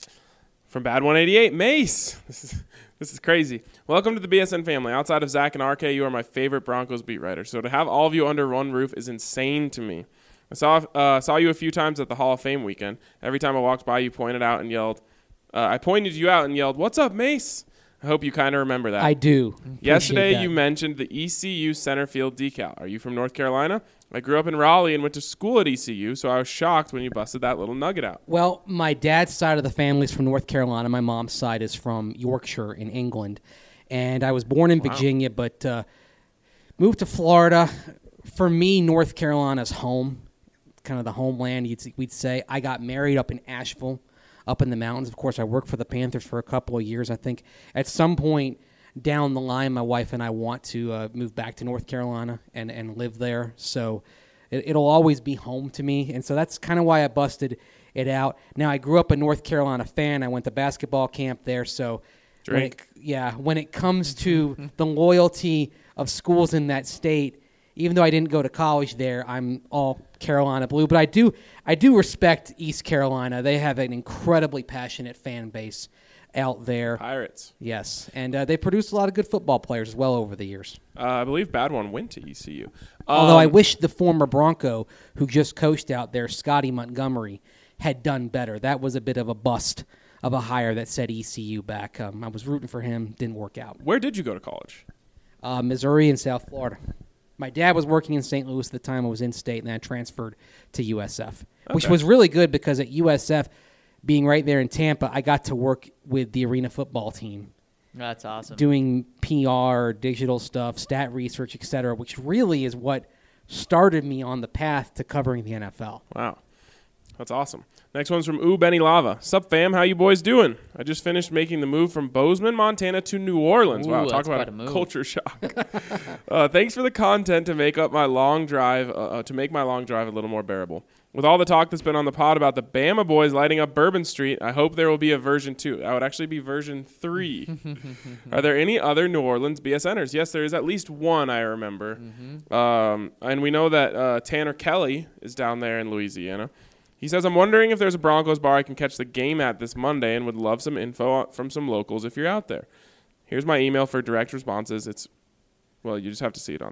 From Bad one eighty-eight, Mace. This is this is crazy. Welcome to the B S N family. Outside of Zach and R K, you are my favorite Broncos beat writers. So to have all of you under one roof is insane to me. I saw uh, saw you a few times at the Hall of Fame weekend. Every time I walked by, you pointed out and yelled. Uh, I pointed you out and yelled, "What's up, Mace?" I hope you kind of remember that. I do. Yesterday, Appreciate that. you mentioned the E C U center field decal. Are you from North Carolina? I grew up in Raleigh and went to school at E C U, so I was shocked when you busted that little nugget out. Well, my dad's side of the family is from North Carolina. My mom's side is from Yorkshire in England. And I was born in Virginia, but uh, moved to Florida. For me, North Carolina's home, kind of the homeland, you'd, we'd say. I got married up in Asheville, up in the mountains. Of course, I worked for the Panthers for a couple of years. I think at some point down the line, my wife and I want to uh, move back to North Carolina and, and live there. So it, it'll always be home to me. And so that's kind of why I busted it out. Now, I grew up a North Carolina fan. I went to basketball camp there. So when it, Drink. yeah, when it comes to the loyalty of schools in that state, even though I didn't go to college there, I'm all Carolina blue. But I do I do respect East Carolina. They have an incredibly passionate fan base out there. Pirates. Yes, and uh, they produce a lot of good football players as well over the years. Uh, I believe Bad One went to E C U. Although I Um, wish the former Bronco who just coached out there, Scotty Montgomery, had done better. That was a bit of a bust of a hire that set E C U back. Um, I was rooting for him. Didn't work out. Where did you go to college? Uh, Missouri and South Florida. My dad was working in Saint Louis at the time. I was in state, and then I transferred to U S F, which Okay. was really good because at U S F, being right there in Tampa, I got to work with the arena football team, That's awesome. doing P R, digital stuff, stat research, et cetera, which really is what started me on the path to covering the N F L. Wow. That's awesome. Next one's from Ooh Benny Lava. Sup, fam? How you boys doing? I just finished making the move from Bozeman, Montana to New Orleans. Ooh, wow, talk that's about quite a a move. culture shock. uh, thanks for the content to make up my long drive, uh, uh, to make my long drive a little more bearable. With all the talk that's been on the pod about the Bama boys lighting up Bourbon Street, I hope there will be a version two. That would actually be version three. Are there any other New Orleans BSNers? Yes, there is at least one, I remember. Mm-hmm. Um, and we know that uh, Tanner Kelly is down there in Louisiana. He says, I'm wondering if there's a Broncos bar I can catch the game at this Monday and would love some info from some locals if you're out there. Here's my email for direct responses. It's, well, you just have to see it on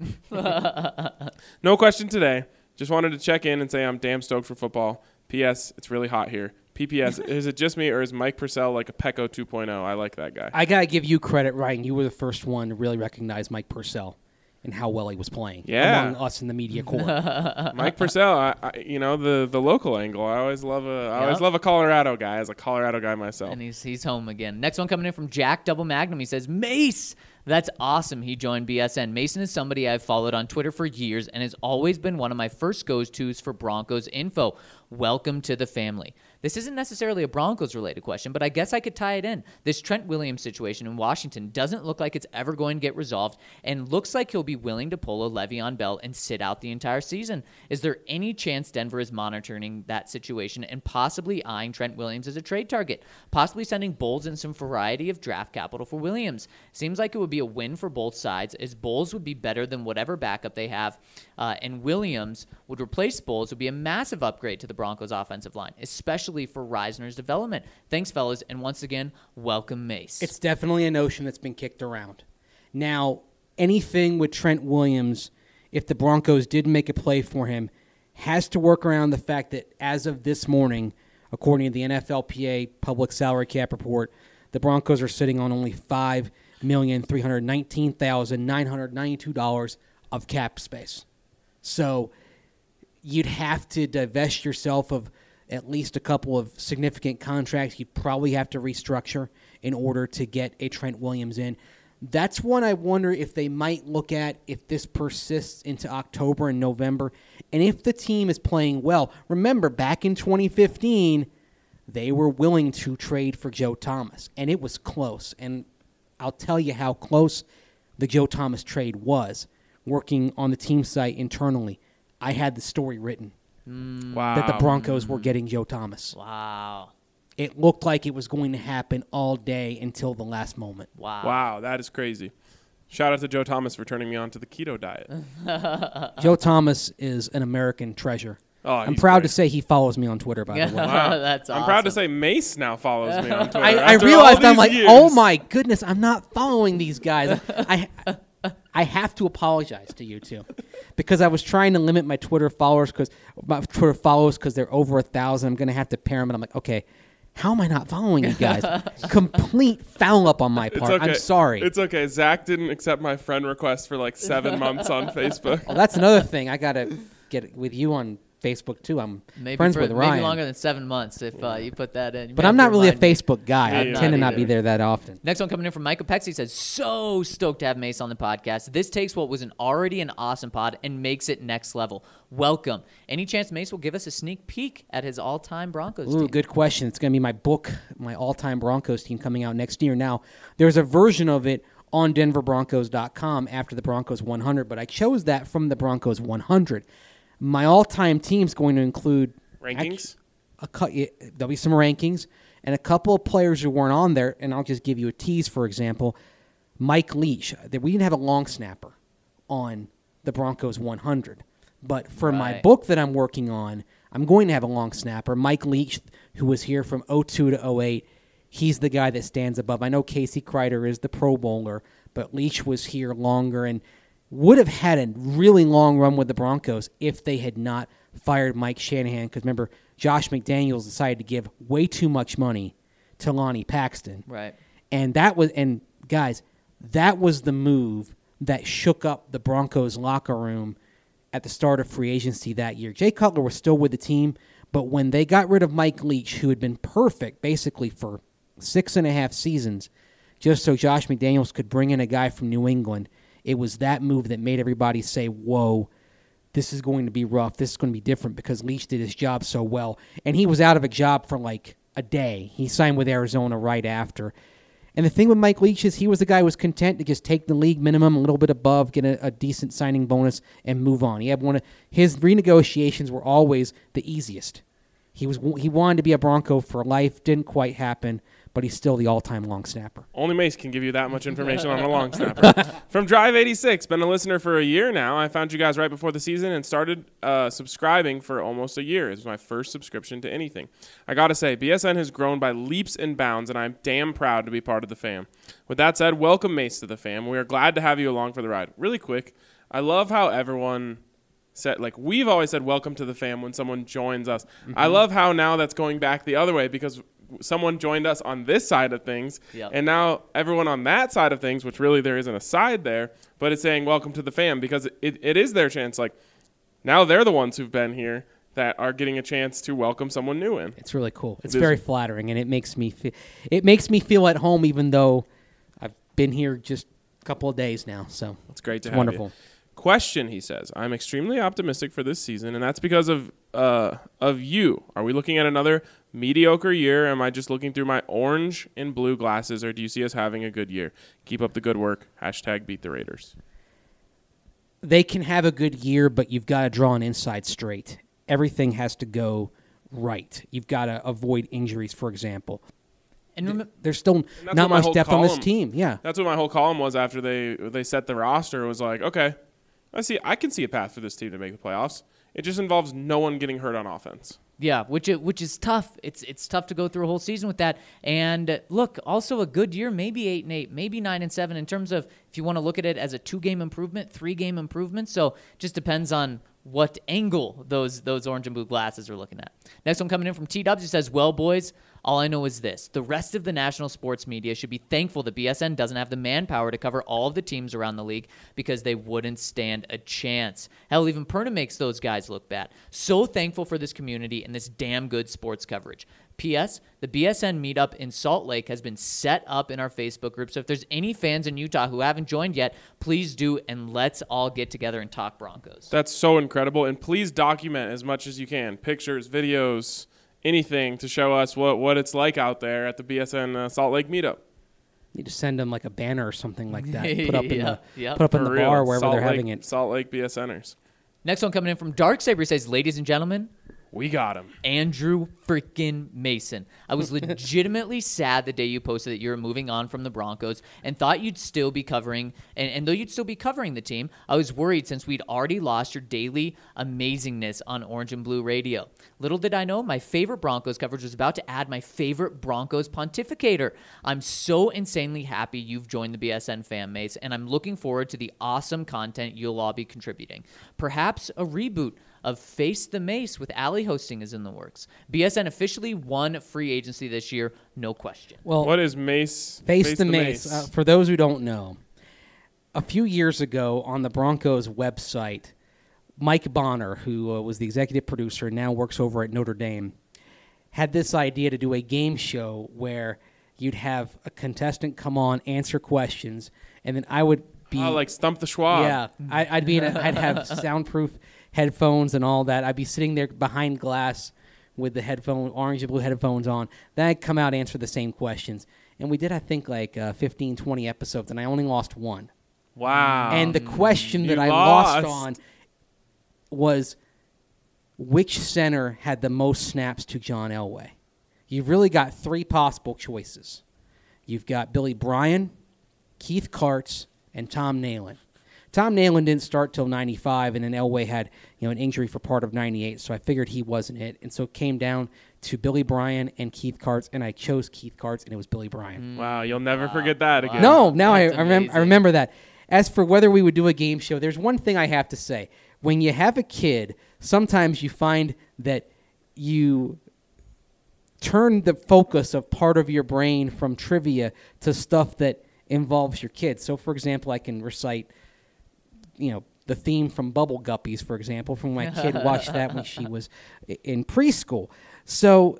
there. No question today. Just wanted to check in and say I'm damn stoked for football. P S. It's really hot here. P P S. Is it just me or is Mike Purcell like a Pecco two point oh? I like that guy. I got to give you credit, Ryan. You were the first one to really recognize Mike Purcell and how well he was playing Yeah. among us in the media corps. Mike Purcell, I, I, you know, the, the local angle. I always love a I always Yep. love a Colorado guy as a Colorado guy myself. And he's he's home again. Next one coming in from Jack Double Magnum. He says, Mace, that's awesome. He joined B S N. Mason is somebody I've followed on Twitter for years and has always been one of my first go-tos for Broncos info. Welcome to the family. This isn't necessarily a Broncos-related question, but I guess I could tie it in. This Trent Williams situation in Washington doesn't look like it's ever going to get resolved and looks like he'll be willing to pull a Le'Veon Bell and sit out the entire season. Is there any chance Denver is monitoring that situation and possibly eyeing Trent Williams as a trade target, possibly sending Bowles in some variety of draft capital for Williams? Seems like it would be a win for both sides, as Bowles would be better than whatever backup they have, uh, and Williams would replace Bowles, would be a massive upgrade to the Broncos offensive line, especially for Reisner's development. Thanks, fellas, and once again, welcome Mace. It's definitely a notion that's been kicked around. Now, anything with Trent Williams, if the Broncos did make a play for him, has to work around the fact that as of this morning, according to the N F L P A public salary cap report, the Broncos are sitting on only five million three hundred nineteen thousand nine hundred ninety-two dollars of cap space. So you'd have to divest yourself of at least a couple of significant contracts. You'd probably have to restructure in order to get a Trent Williams in. That's one I wonder if they might look at if this persists into October and November. And if the team is playing well, remember back in twenty fifteen, they were willing to trade for Joe Thomas, and it was close. And I'll tell you how close the Joe Thomas trade was. Working on the team site internally, I had the story written Mm. Wow. that the Broncos were getting Joe Thomas. Wow. It looked like it was going to happen all day until the last moment. Wow. Wow, that is crazy. Shout out to Joe Thomas for turning me on to the keto diet. Joe Thomas is an American treasure. Oh, I'm he's proud great. to say he follows me on Twitter, by the way. Wow. That's awesome. I'm proud to say Mace now follows me on Twitter. I, I after realized all I'm these like, years. oh my goodness, I'm not following these guys. I I have to apologize to you two because I was trying to limit my Twitter followers because my Twitter followers because they're over a thousand. I'm going to have to pair them, and I'm like, okay, how am I not following you guys? Complete foul up on my It's part. okay. I'm sorry. It's okay. Zach didn't accept my friend request for like seven months on Facebook. Well, that's another thing. I got to get with you on Facebook too. I'm Maybe friends for, with Ryan. Maybe longer than seven months if uh, you put that in. You But may I'm have not to really a remind me. Facebook guy. Me I either. tend to Not not be either. there that often. Next one coming in from Michael Pexi says, so stoked to have Mace on the podcast. This takes what was an already an awesome pod and makes it next level. Welcome. Any chance Mace will give us a sneak peek at his all-time Broncos Ooh, team? good question. It's going to be my book, my all-time Broncos team coming out next year. Now, there's a version of it on denver broncos dot com after the Broncos one hundred, but I chose that from the Broncos one hundred. My all-time team's going to include Rankings? A cu- yeah, there'll be some rankings and a couple of players who weren't on there, and I'll just give you a tease, for example. Mike Leach. We didn't have a long snapper on the Broncos one hundred. But for my Right. book that I'm working on, I'm going to have a long snapper. Mike Leach, who was here from oh two to oh eight, he's the guy that stands above. I know Casey Kreider is the Pro Bowler, but Leach was here longer and would have had a really long run with the Broncos if they had not fired Mike Shanahan. Because remember, Josh McDaniels decided to give way too much money to Lonnie Paxton. Right. And that was, and guys, that was the move that shook up the Broncos locker room at the start of free agency that year. Jay Cutler was still with the team, but when they got rid of Mike Leach, who had been perfect basically for six and a half seasons, just so Josh McDaniels could bring in a guy from New England, it was that move that made everybody say, whoa, this is going to be rough. This is going to be different because Leach did his job so well. And he was out of a job for like a day. He signed with Arizona right after. And the thing with Mike Leach is he was the guy who was content to just take the league minimum, a little bit above, get a, a decent signing bonus, and move on. He had one of his renegotiations were always the easiest. He was he wanted to be a Bronco for life. Didn't quite happen, but he's still the all-time long snapper. Only Mace can give you that much information on a long snapper. From Drive eighty-six, been a listener for a year now. I found you guys right before the season and started uh, subscribing for almost a year. It was my first subscription to anything. I got to say, B S N has grown by leaps and bounds, and I'm damn proud to be part of the fam. With that said, welcome Mace to the fam. We are glad to have you along for the ride. Really quick, I love how everyone said, like, we've always said welcome to the fam when someone joins us. Mm-hmm. I love how now that's going back the other way because someone joined us on this side of things, yep. and now everyone on that side of things, which really there isn't a side there, but it's saying welcome to the fam because it, it is their chance. Like, now they're the ones who've been here that are getting a chance to welcome someone new in. It's really cool. It's It is- very flattering, and it makes me feel, it makes me feel at home, even though I've been here just a couple of days now. So It's great to it's have wonderful. you. Question, he says, I'm extremely optimistic for this season, and that's because of uh, of you. Are we looking at another mediocre year? Am I just looking through my orange and blue glasses, or do you see us having a good year? Keep up the good work. Hashtag beat the Raiders. They can have a good year, but you've got to draw an inside straight. Everything has to go right. You've got to avoid injuries, for example. And rem- There's still that's not what my much whole depth on this column- team. Yeah. That's what my whole column was after they they set the roster. It was like, okay, I see. I can see a path for this team to make the playoffs. It just involves no one getting hurt on offense. Yeah, which it, which is tough. It's it's tough to go through a whole season with that. And uh, look, also a good year, maybe eight and eight, maybe nine and seven. In terms of if you want to look at it as a two-game improvement, three-game improvement. So just depends on what angle those those orange and blue glasses are looking at. Next one coming in from T-Dubs. He says, well, boys, all I know is this. The rest of the national sports media should be thankful that B S N doesn't have the manpower to cover all of the teams around the league because they wouldn't stand a chance. Hell, even Perna makes those guys look bad. So thankful for this community and this damn good sports coverage. P S. The B S N meetup in Salt Lake has been set up in our Facebook group. So if there's any fans in Utah who haven't joined yet, please do, and let's all get together and talk Broncos. That's so incredible. And please document as much as you can. Pictures, videos, anything to show us what, what it's like out there at the B S N uh, Salt Lake meetup. Need to send them like a banner or something like that. Put up in Yep, the yep. put up in For the real. bar wherever Salt they're Lake, having it. Salt Lake BSNers. Next one coming in from Darksaber. He says, ladies and gentlemen, We got him. Andrew freaking Mason. I was legitimately sad the day you posted that you were moving on from the Broncos and thought you'd still be covering, and, and though you'd still be covering the team, I was worried since we'd already lost your daily amazingness on Orange and Blue Radio. Little did I know, my favorite Broncos coverage was about to add my favorite Broncos pontificator. I'm so insanely happy you've joined the B S N fan base, and I'm looking forward to the awesome content you'll all be contributing. Perhaps a reboot of Face the Mace with Allie hosting is in the works. B S N officially won free agency this year, no question. Well, What is Mace? Face, the, Mace. Uh, for those who don't know, a few years ago on the Broncos website, Mike Bonner, who uh, was the executive producer and now works over at Notre Dame, had this idea to do a game show where you'd have a contestant come on, answer questions, and then I would be... Oh, like Stump the Schwab. Yeah, I, I'd be in a, I'd have soundproof headphones and all that. I'd be sitting there behind glass with the headphone, orange and blue headphones on. Then I'd come out and answer the same questions. And we did, I think, like uh, fifteen, twenty episodes, and I only lost one. Wow. And the question that You I lost. lost. on was which center had the most snaps to John Elway. You've really got three possible choices. You've got Billy Bryan, Keith Karts, and Tom Nalen. Tom Nalen didn't start till ninety-five, and then Elway had you know an injury for part of ninety-eight, so I figured he wasn't it. And so it came down to Billy Bryan and Keith Karts, and I chose Keith Karts, and it was Billy Bryan. Wow, you'll never forget that again. No, now I, That's I, remem- I amazing. remember that. As for whether we would do a game show, there's one thing I have to say. When you have a kid, sometimes you find that you turn the focus of part of your brain from trivia to stuff that involves your kids. So, for example, I can recite, you know, the theme from Bubble Guppies, for example, from when my kid watched that when she was i- in preschool. So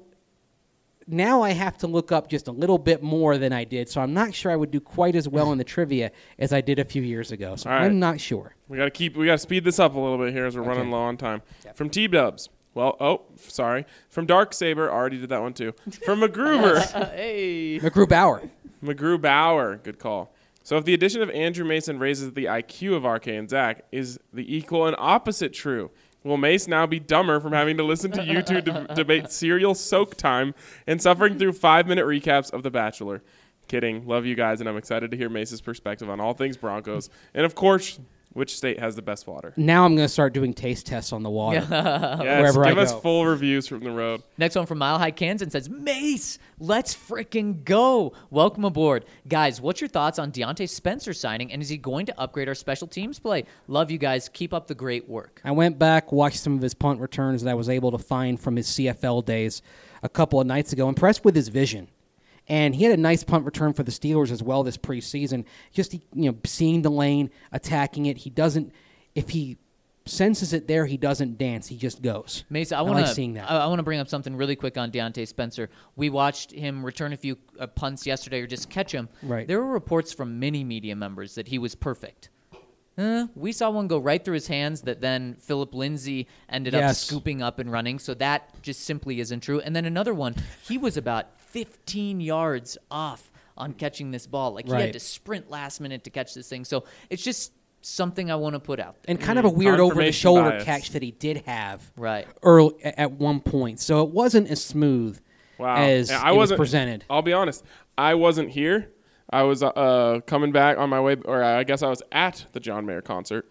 now I have to look up just a little bit more than I did, so I'm not sure I would do quite as well in the trivia as I did a few years ago. So All right. I'm not sure. We gotta keep. We gotta speed this up a little bit here as we're running low on time. From T Dubs. Well, oh, sorry. From Dark Saber, already did that one too. From McGruber, Hey. McGrew Bauer. McGrew Bauer, good call. So, if the addition of Andrew Mason raises the I Q of R K and Zach, is the equal and opposite true? Will Mace now be dumber from having to listen to you two de- debate serial soak time and suffering through five-minute recaps of The Bachelor? Kidding. Love you guys, and I'm excited to hear Mace's perspective on all things Broncos. And, of course, which state has the best water? Now I'm going to start doing taste tests on the water. Yes, Wherever I give us go. full reviews from the road. Next one from Mile High Kansas says, Mace, let's frickin' go. Welcome aboard. Guys, what's your thoughts on Deontay Spencer signing, and is he going to upgrade our special teams play? Love you guys. Keep up the great work. I went back, watched some of his punt returns that I was able to find from his C F L days a couple of nights ago. Impressed with his vision. And he had a nice punt return for the Steelers as well this preseason. Just, you know, seeing the lane, attacking it. He doesn't, if he senses it there, he doesn't dance. He just goes. Mace, I I want like to seeing that. I, I want to bring up something really quick on Deontay Spencer. We watched him return a few uh, punts yesterday, or just catch him. Right. There were reports from many media members that he was perfect. Uh, we saw one go right through his hands that then Philip Lindsay ended up Yes. scooping up and running. So that just simply isn't true. And then another one, he was about fifteen yards off on catching this ball. Like he Right. had to sprint last minute to catch this thing. So it's just something I want to put out there. And kind of a weird Confirmation over-the-shoulder bias. catch that he did have Right. early at one point. So it wasn't as smooth Wow. as Yeah, I it was wasn't presented. I'll be honest. I wasn't here. I was uh, coming back on my way, or I guess I was at the John Mayer concert.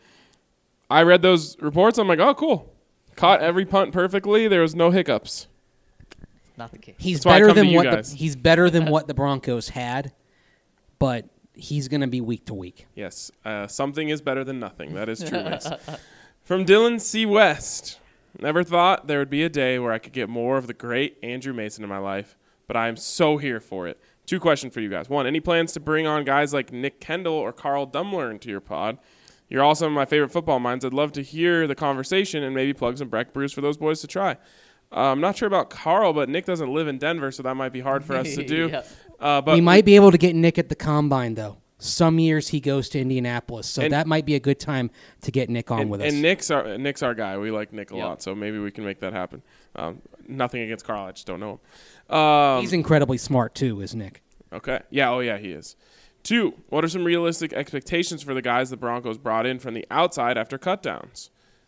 I read those reports. I'm like, oh, cool. Caught every punt perfectly. There was no hiccups. Not the case. He's That's why I better come to than you what guys. the, he's better than what the Broncos had, but he's going to be week to week. Yes, uh, something is better than nothing. That is true. Mace. From Dylan C. West. Never thought there would be a day where I could get more of the great Andrew Mason in my life, but I am so here for it. Two questions for you guys. One, any plans to bring on guys like Nick Kendall or Carl Dummler into your pod? You're all some of my favorite football minds. I'd love to hear the conversation and maybe plug some Breck brews for those boys to try. Uh, I'm not sure about Carl, but Nick doesn't live in Denver, so that might be hard for us to do. Yeah. Uh, but We might be able to get Nick at the Combine, though. Some years he goes to Indianapolis, so And- that might be a good time to get Nick on and, with us. and Nick's our Nick's our guy. We like Nick a Yep. lot, so maybe we can make that happen. Um, nothing against Carl, I just don't know him. Um, He's incredibly smart, too, is Nick. Okay. Yeah, oh yeah, he is. Two, what are some realistic expectations for the guys the Broncos brought in from the outside after cutdowns?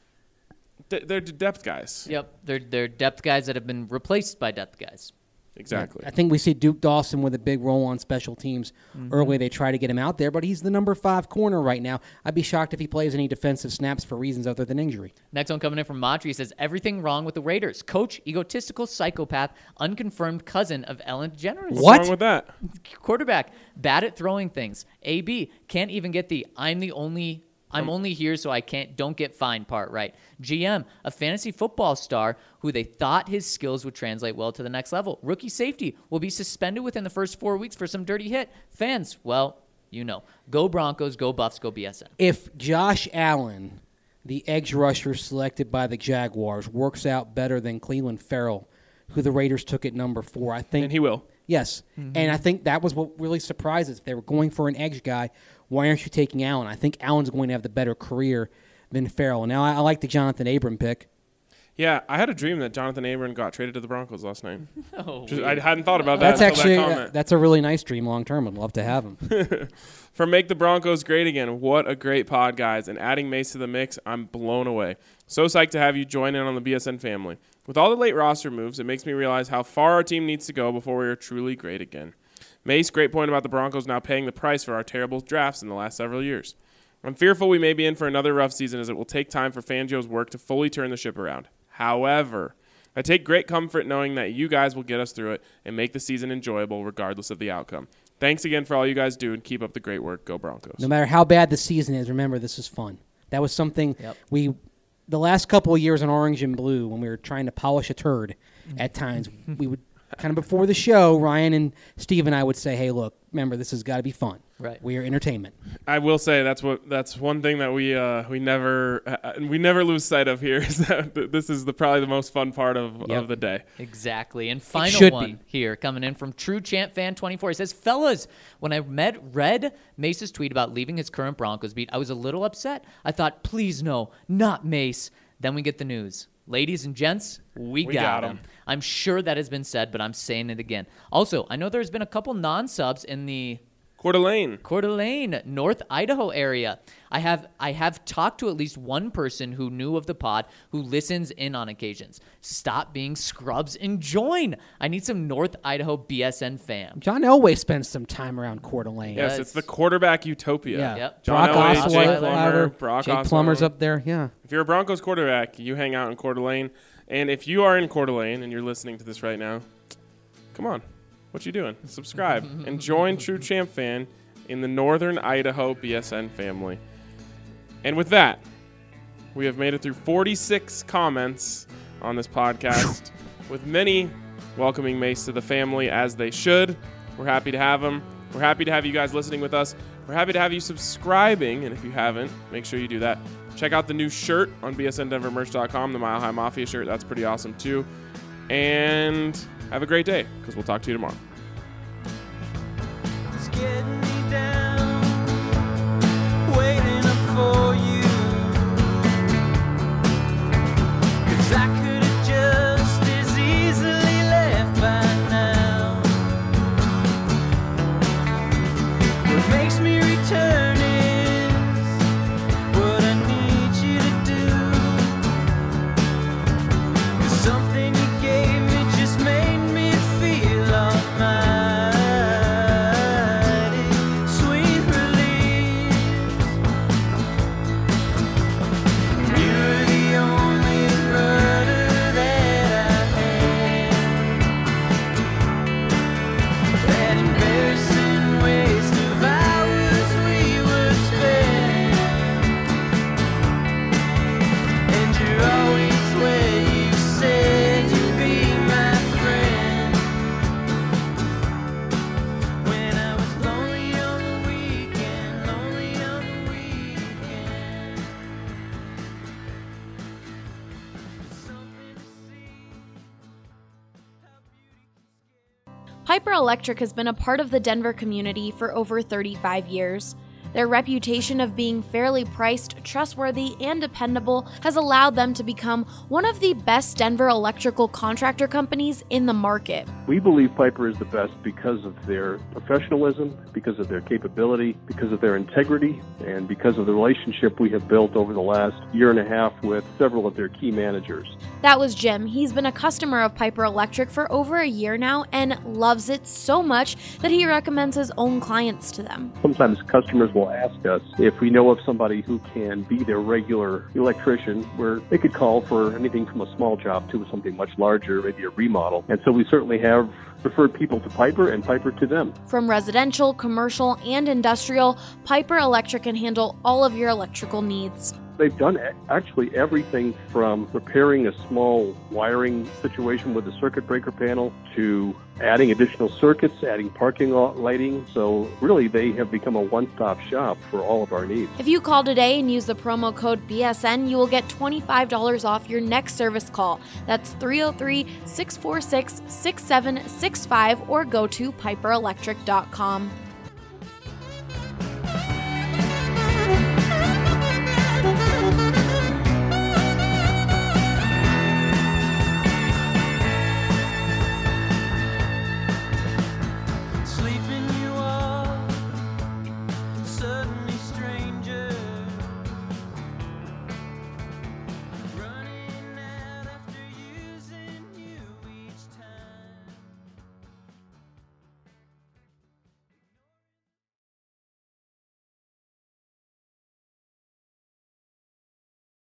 D- they're depth guys. Yep. They're, they're depth guys that have been replaced by depth guys. Exactly. I think we see Duke Dawson with a big role on special teams. Mm-hmm. Early they try to get him out there, but he's the number five corner right now. I'd be shocked if he plays any defensive snaps for reasons other than injury. Next one coming in from Matri. He says, everything wrong with the Raiders. Coach, egotistical psychopath, unconfirmed cousin of Ellen DeGeneres. What's What? wrong with that? Quarterback, bad at throwing things. A B, can't even get the I'm the only I'm only here so I can't don't get fined part right. G M, a fantasy football star who they thought his skills would translate well to the next level. Rookie safety will be suspended within the first four weeks for some dirty hit. Fans, well, you know. Go Broncos, go Buffs, go B S N. If Josh Allen, the edge rusher selected by the Jaguars, works out better than Cleveland Farrell, who the Raiders took at number four, I think And he will. Yes, and I think that was what really surprised us. If they were going for an edge guy, why aren't you taking Allen? I think Allen's going to have the better career than Farrell. Now, I, I like the Jonathan Abram pick. Yeah, I had a dream that Jonathan Abram got traded to the Broncos last night. Oh, Just, I hadn't thought about that That's until actually that uh, comment. that's a really nice dream long term. I'd love to have him. From Make the Broncos Great Again, what a great pod, guys. And adding Mace to the mix, I'm blown away. So psyched to have you join in on the B S N family. With all the late roster moves, it makes me realize how far our team needs to go before we are truly great again. Mace, great point about the Broncos now paying the price for our terrible drafts in the last several years. I'm fearful we may be in for another rough season as it will take time for Fangio's work to fully turn the ship around. However, I take great comfort knowing that you guys will get us through it and make the season enjoyable regardless of the outcome. Thanks again for all you guys do and keep up the great work. Go Broncos. No matter how bad the season is, remember this is fun. That was something Yep. we, the last couple of years in Orange and Blue, when we were trying to polish a turd, at times we would kind of before the show, Ryan and Steve and I would say, "Hey, look, remember this has got to be fun. Right. We are entertainment." I will say that's what that's one thing that we uh, we never uh, we never lose sight of here is that th- this is the probably the most fun part of, Yep. of the day. Exactly. And final should one be. here coming in from True Champ Fan twenty-four. He says, fellas, when I met, read Mace's tweet about leaving his current Broncos beat, I was a little upset. I thought, please no, not Mace. Then we get the news. Ladies and gents, we, We got, got him. him. I'm sure that has been said, but I'm saying it again. Also, I know there's been a couple non-subs in the Coeur d'Alene. Coeur d'Alene, North Idaho area. I have I have talked to at least one person who knew of the pod who listens in on occasions. Stop being scrubs and join. I need some North Idaho B S N fam. John Elway spends some time around Coeur d'Alene. Yes, Yes. it's the quarterback utopia. Yeah. Yep. John Brock Elway, Osweiler, Jake Plummer, Brock Jake Osweiler. Plummer's up there. Yeah. If you're a Broncos quarterback, you hang out in Coeur d'Alene. And if you are in Coeur d'Alene and you're listening to this right now, come on. What you doing? Subscribe and join True Champ Fan in the Northern Idaho B S N family. And with that, we have made it through forty-six comments on this podcast, with many welcoming Mace to the family as they should. We're happy to have him. We're happy to have you guys listening with us. We're happy to have you subscribing, and if you haven't, make sure you do that. Check out the new shirt on B S N Denver Merch dot com, the Mile High Mafia shirt. That's pretty awesome, too. And have a great day, because we'll talk to you tomorrow. It's getting me down, waiting up for Piper Electric has been a part of the Denver community for over thirty-five years. Their reputation of being fairly priced, trustworthy, and dependable has allowed them to become one of the best Denver electrical contractor companies in the market. We believe Piper is the best because of their professionalism, because of their capability, because of their integrity, and because of the relationship we have built over the last year and a half with several of their key managers. That was Jim. He's been a customer of Piper Electric for over a year now and loves it so much that he recommends his own clients to them. Sometimes customers will ask us if we know of somebody who can be their regular electrician, where they could call for anything from a small job to something much larger, maybe a remodel. And so we certainly have referred people to Piper and Piper to them. From residential, commercial, and industrial, Piper Electric can handle all of your electrical needs. They've done actually everything from repairing a small wiring situation with a circuit breaker panel to adding additional circuits, adding parking lot lighting. So really, they have become a one-stop shop for all of our needs. If you call today and use the promo code B S N, you will get twenty-five dollars off your next service call. That's three oh three, six four six, six seven six five or go to piper electric dot com.